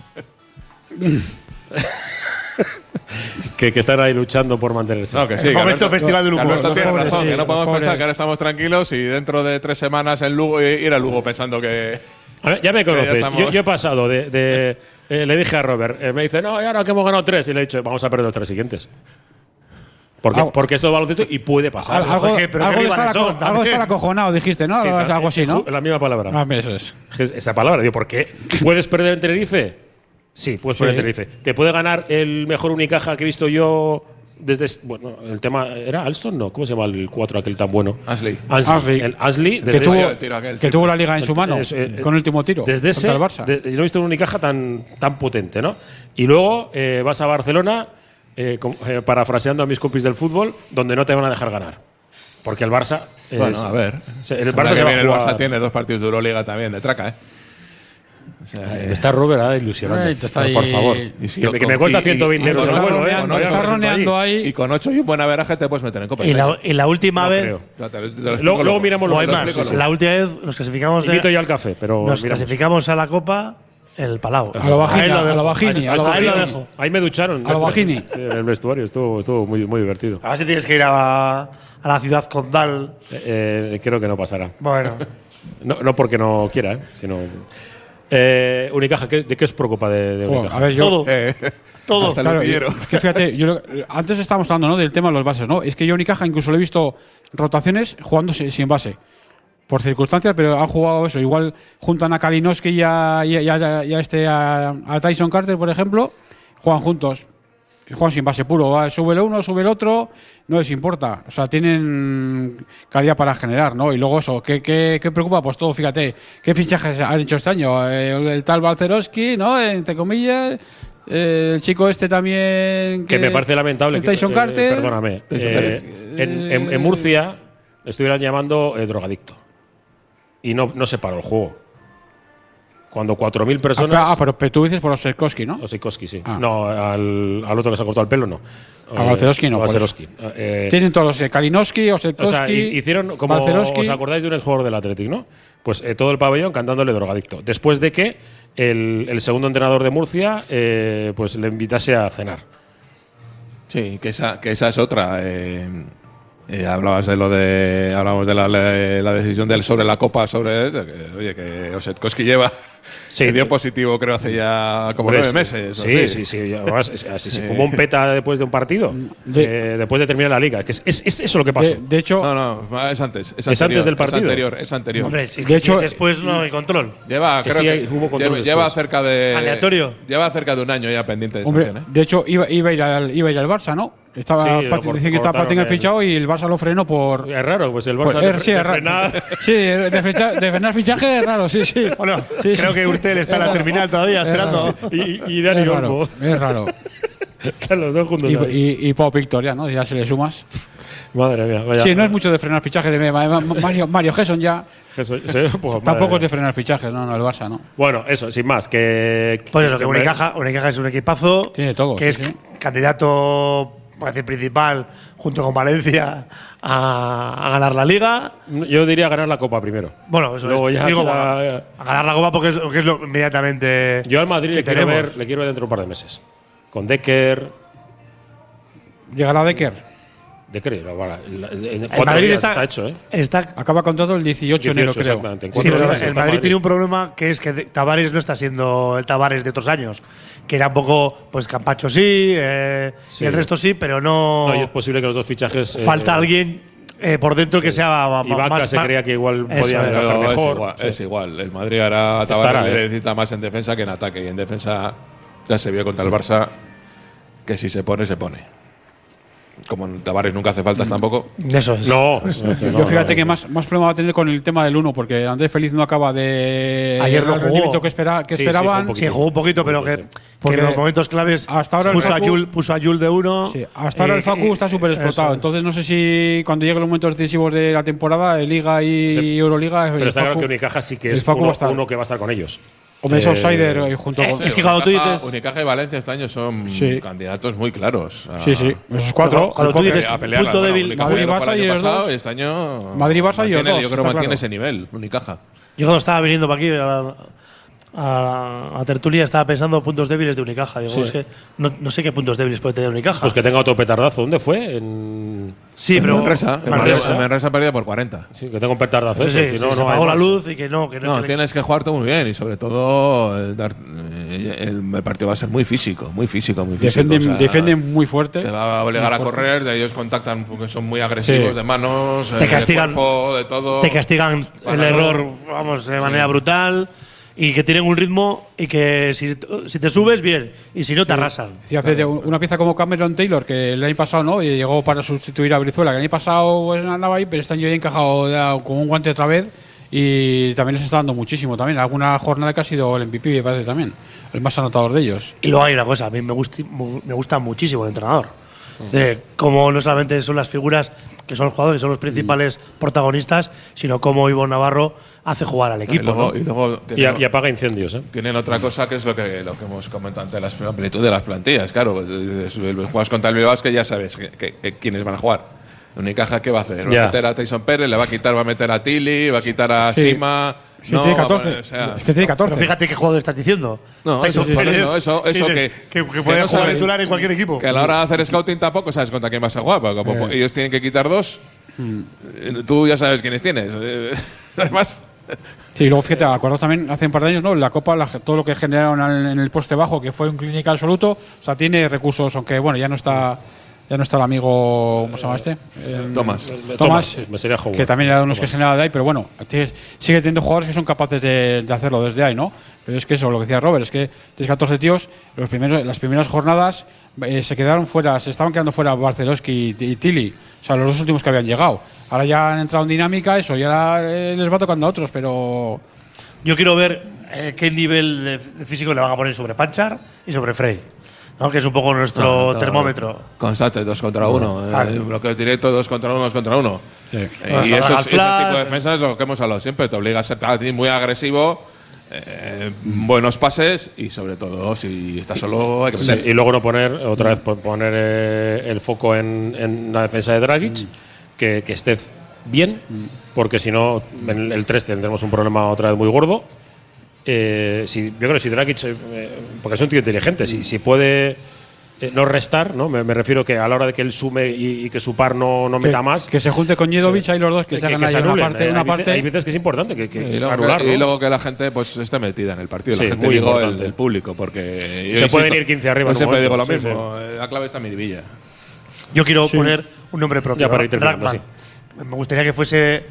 que están ahí luchando por mantenerse. No, que sí. El momento Festival de Lugo. Alberto tiene razón, que no podemos pensar que ahora estamos tranquilos y dentro de 3 semanas en Lugo ir a Lugo pensando que… Ya me conoces. Yo he pasado de le dije a Robert, me dice, no, y ahora que hemos ganado 3. Y le he dicho, vamos a perder los 3 siguientes. Porque esto es baloncesto y puede pasar. Algo de estar acojonado, dijiste, ¿no? Sí, algo así, ¿no? La misma palabra. Eso es. Esa palabra, digo, ¿por qué? ¿Puedes perder en Tenerife? Sí, puedes perder en Tenerife. ¿Te puede ganar el mejor Unicaja que he visto yo desde… Bueno, el tema… ¿Era Alston? No, ¿cómo se llama el 4 aquel tan bueno? Ashley. El Ashley. Que tuvo la liga en su mano con el último tiro. Desde ese… el Barça. Yo no he visto un Unicaja tan potente, ¿no? Y luego vas a Barcelona… parafraseando a mis compis del fútbol, donde no te van a dejar ganar. Porque el Barça… Bueno, a ver. El Barça tiene 2 partidos de Euroliga también, de traca, ¿eh? O sea, está Robert ilusionando. Por favor. Que me cuesta 120 euros el vuelo, está roneando ahí. Y con 8 y un buen averaje te puedes meter en Copa. Y la última vez… Luego miramos lo demás. La última vez nos clasificamos… Invito yo al café, pero… Nos clasificamos a la Copa… El Palau. A lo Bajini. Ahí lo dejo. Ahí me ducharon. A lo Bajini. En el vestuario. Estuvo muy, muy divertido. A ver si tienes que ir a la ciudad condal. Creo que no pasará. Bueno. No porque no quiera, sino… Unicaja, ¿de qué os preocupa de Unicaja? A ver, yo… Todo. Hasta claro, el que fíjate, antes estábamos hablando, ¿no?, del tema de los bases, ¿no? Es que yo Unicaja incluso le he visto rotaciones jugando sin base. por circunstancias, pero han jugado eso. Igual juntan a Kalinowski y a Tyson Carter, por ejemplo, juegan juntos. Juegan sin base puro, sube el uno, sube el otro, no les importa. O sea, tienen calidad para generar, ¿no? Y luego eso, ¿qué preocupa? Pues todo, fíjate, ¿qué fichajes han hecho este año? El tal Balcerowski, ¿no? Entre comillas, el chico este también… Que me parece lamentable. El Tyson Carter. Perdóname. En Murcia estuvieran llamando drogadicto. Y no se paró el juego. Cuando 4.000 personas… pero tú dices por Osetkowski, ¿no? Osetkowski, sí. No, al otro que se ha cortado el pelo, no. A Balcerowski no. Balcerowski. Tienen todos los Kalinowski, Osetkowski… O sea, hicieron como… ¿Os acordáis de un exjugador del Athletic, no? Pues todo el pabellón cantándole drogadicto. Después de que el segundo entrenador de Murcia pues le invitase a cenar. Sí, que esa es otra. Hablamos de la decisión sobre la Copa, que Osetkowski dio positivo, creo, hace ya como 9 meses. Sí. Además, se fumó un peta después de un partido, después de terminar la liga. Es eso lo que pasó. De hecho, no, es antes. Es antes del partido. Es anterior. Hombre, de hecho, después no hay control. Lleva cerca de… Aleatorio. Lleva cerca de un año ya pendiente de sanción. De hecho, iba a ir al Barça, ¿no? Dicen que estaba Patiño fichado y el Barça lo frenó por… Es raro, pues el Barça frenar… Sí, de frenar fichaje es raro, sí. Bueno, creo que Urtel está en la terminal todavía esperando. Y Dani Olmo. Es raro. Están los dos juntos. Y Pau Victoria, ¿no? Ya se le sumas. Madre mía, vaya. Sí, no es mucho de frenar fichajes. Mario Gesson ya… Tampoco es de frenar fichajes, no, el Barça, ¿no? Bueno, eso, sin más. Pues eso, que Unicaja es un equipazo. Tiene todo. Que es candidato… Parece principal, junto con Valencia, a ganar la Liga. Yo diría ganar la Copa primero. Bueno, eso luego es. Ya Digo, a ganar la Copa porque es lo inmediatamente. Yo al Madrid le quiero ver dentro de un par de meses. Con Decker. ¿Llegará Decker? El Madrid está hecho, ¿eh? Acaba contrato el 18 de enero, creo. Sí, pero el Madrid tiene un problema que es que Tavares no está siendo el Tavares de otros años. Que era un poco, pues Campacho sí, y el resto sí, pero no. No, y es posible que los dos fichajes. Falta alguien por dentro que sea Ibaka más. Se creía que igual podía encajar mejor. Es igual. El Madrid ahora Tavares necesita más en defensa que en ataque. Y en defensa ya se vio contra el Barça que si se pone, se pone. Como Tavares nunca hace faltas tampoco. Eso es. Yo fíjate que más problema va a tener con el tema del 1, porque Andrés Feliz no acaba de… Ayer no jugó. Que esperaban. Sí, jugó un poquito, pero que en los momentos claves hasta ahora puso a Jul de 1. Sí, hasta ahora el Facu está súper explotado. Entonces no sé si cuando lleguen los momentos decisivos de la temporada, Liga y Euroliga… Pero está claro que Unicaja sí que es uno que va a estar con ellos. Hombre, es outsider junto con… Es que cuando tú dices… Unicaja y Valencia este año son candidatos muy claros. Sí, esos cuatro. Cuando tú dices punto débil… Madrid, Barça y los dos. Este año… Madrid, Barça y los dos. Yo creo que mantiene ese nivel, Unicaja. Yo cuando estaba viniendo para aquí a tertulia estaba pensando puntos débiles de Unicaja. Digo, es que no sé qué puntos débiles puede tener Unicaja. Pues que tenga otro petardazo. ¿Dónde fue? Sí, pero… Manresa perdía por 40. Sí, que tenga un petardazo. Sí, se apagó la luz y que no… No, tienes que jugar todo muy bien y sobre todo el partido va a ser muy físico. Defienden muy fuerte. Te va a obligar a correr, ellos contactan porque son muy agresivos de manos, te castigan, de todo. Te castigan el error, de manera brutal. Y que tienen un ritmo y que si te subes, bien. Y si no, te arrasan. Una pieza como Cameron Taylor, que el año pasado no y llegó para sustituir a Brizuela, que el año pasado pues, andaba ahí, pero este año ya encajado con un guante otra vez. Y también les está dando muchísimo también. Alguna jornada que ha sido el MVP, me parece también. El más anotador de ellos. Y luego hay una cosa, a mí me gusta muchísimo el entrenador. Como no solamente son las figuras que son los jugadores, son los principales protagonistas, sino cómo Ivo Navarro hace jugar al equipo. Y apaga incendios. Tienen otra cosa que es lo que hemos comentado antes, la amplitud de las plantillas. Claro, juegas contra el Bilbao, es que ya sabes quiénes van a jugar. Unicaja, ¿qué va a hacer? Va a meter a Tyson Pérez, va a meter a Tilly, va a quitar a Sima. No, tiene 14. Es que tiene 14. Pero fíjate qué jugador estás diciendo. No, Tyson Pérez, eso que puede no jugar titular en cualquier equipo. Que a la hora de hacer scouting tampoco sabes contra quién vas a jugar. Porque ellos tienen que quitar 2. Tú ya sabes quiénes tienes. Además. Sí, luego fíjate, acuerdo también hace un par de años, ¿no? La Copa, todo lo que generaron en el poste bajo, que fue un clínica absoluto. O sea, tiene recursos, aunque bueno, ya no está Ya no está el amigo, ¿cómo se llama este? Tomás, que también era de unos que se nada de ahí, pero bueno, sigue teniendo jugadores que son capaces de hacerlo desde ahí, ¿no? Pero es que eso, lo que decía Robert, es que tienes 14 tíos, las primeras jornadas se quedaron fuera, se estaban quedando fuera Barcelowski y Tilly, o sea, los dos últimos que habían llegado. Ahora ya han entrado en dinámica, eso, ya les va tocando a otros, pero… Yo quiero ver qué nivel de físico le van a poner sobre Panchar y sobre Frey, ¿no? Que es un poco nuestro termómetro. Constante, 2 contra 1. Bloqueos directos, 2 contra 1, 2 contra 1. Sí. Y ese tipo de defensa es lo que hemos hablado siempre. Te obliga a ser muy agresivo, buenos pases y sobre todo si estás solo hay que meter. Y luego no poner el foco en la defensa de Dragic, que esté bien, porque si no en el 3 tendremos un problema otra vez muy gordo. Yo creo que si Dragic, porque es un tío inteligente, si puede no restar, ¿no? Me refiero que a la hora de que él sume y que su par no meta más. Que se junte con Jedovic ahí los dos, que se hagan ahí una parte. Hay veces que es importante y luego que la gente pues esté metida en el partido. La gente, digo, el público, porque se pueden ir 15 arriba. Yo siempre digo lo mismo. La clave está en Miribilla. Yo quiero poner un nombre propio. Ya para ir terminando, sí. Me gustaría que fuese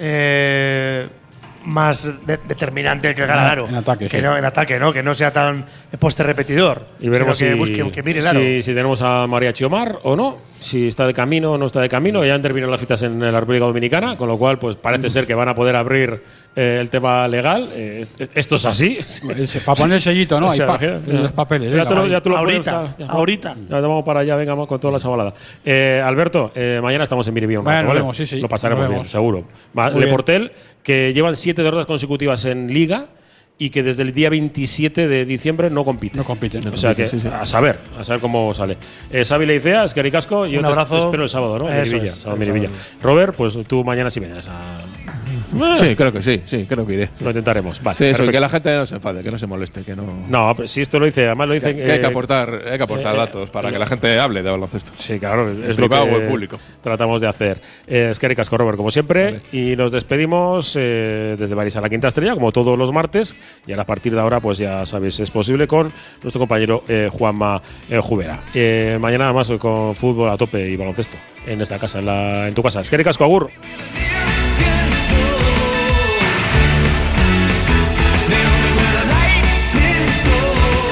más determinante que gana el aro. En ataque, en ataque, ¿no? Que no sea tan poste repetidor. Y veremos que mire el aro. Si tenemos a María Chiomar o no, si está de camino o no está de camino. Ya han terminado las citas en la República Dominicana, con lo cual pues parece ser que van a poder abrir el tema legal. Esto es así. Para poner el sellito, ¿no? O sea, los papeles. Ya tú lo ahorita. Ya vamos para allá, venga, con toda la chavalada. Alberto, mañana estamos en Miribilla un rato, ¿vale? Lo pasaremos bien, seguro. Le Portel, que llevan 7 derrotas consecutivas en Liga y que desde el día 27 de diciembre no compiten. O sea que a saber cómo sale. Xavi Leicea, es que ricasco. Y un abrazo. Te espero el sábado, ¿no? Miribilla. Robert, pues tú mañana sí vienes a… Sí, creo que creo que iré. Lo intentaremos, vale. Sí, eso, que la gente no se enfade, que no se moleste, que no… No, pero si esto lo dice, además lo dicen… Que hay que aportar datos para que la gente hable de baloncesto. Sí, claro, es lo que el público tratamos de hacer. Es que ricasco, Robert, como siempre, vale. Y nos despedimos desde Baris a la Quinta Estrella, como todos los martes, y a partir de ahora, pues ya sabéis, es posible con nuestro compañero Juanma Jubera. Mañana más con fútbol a tope y baloncesto en esta casa, en tu casa. Es que ricasco, agur.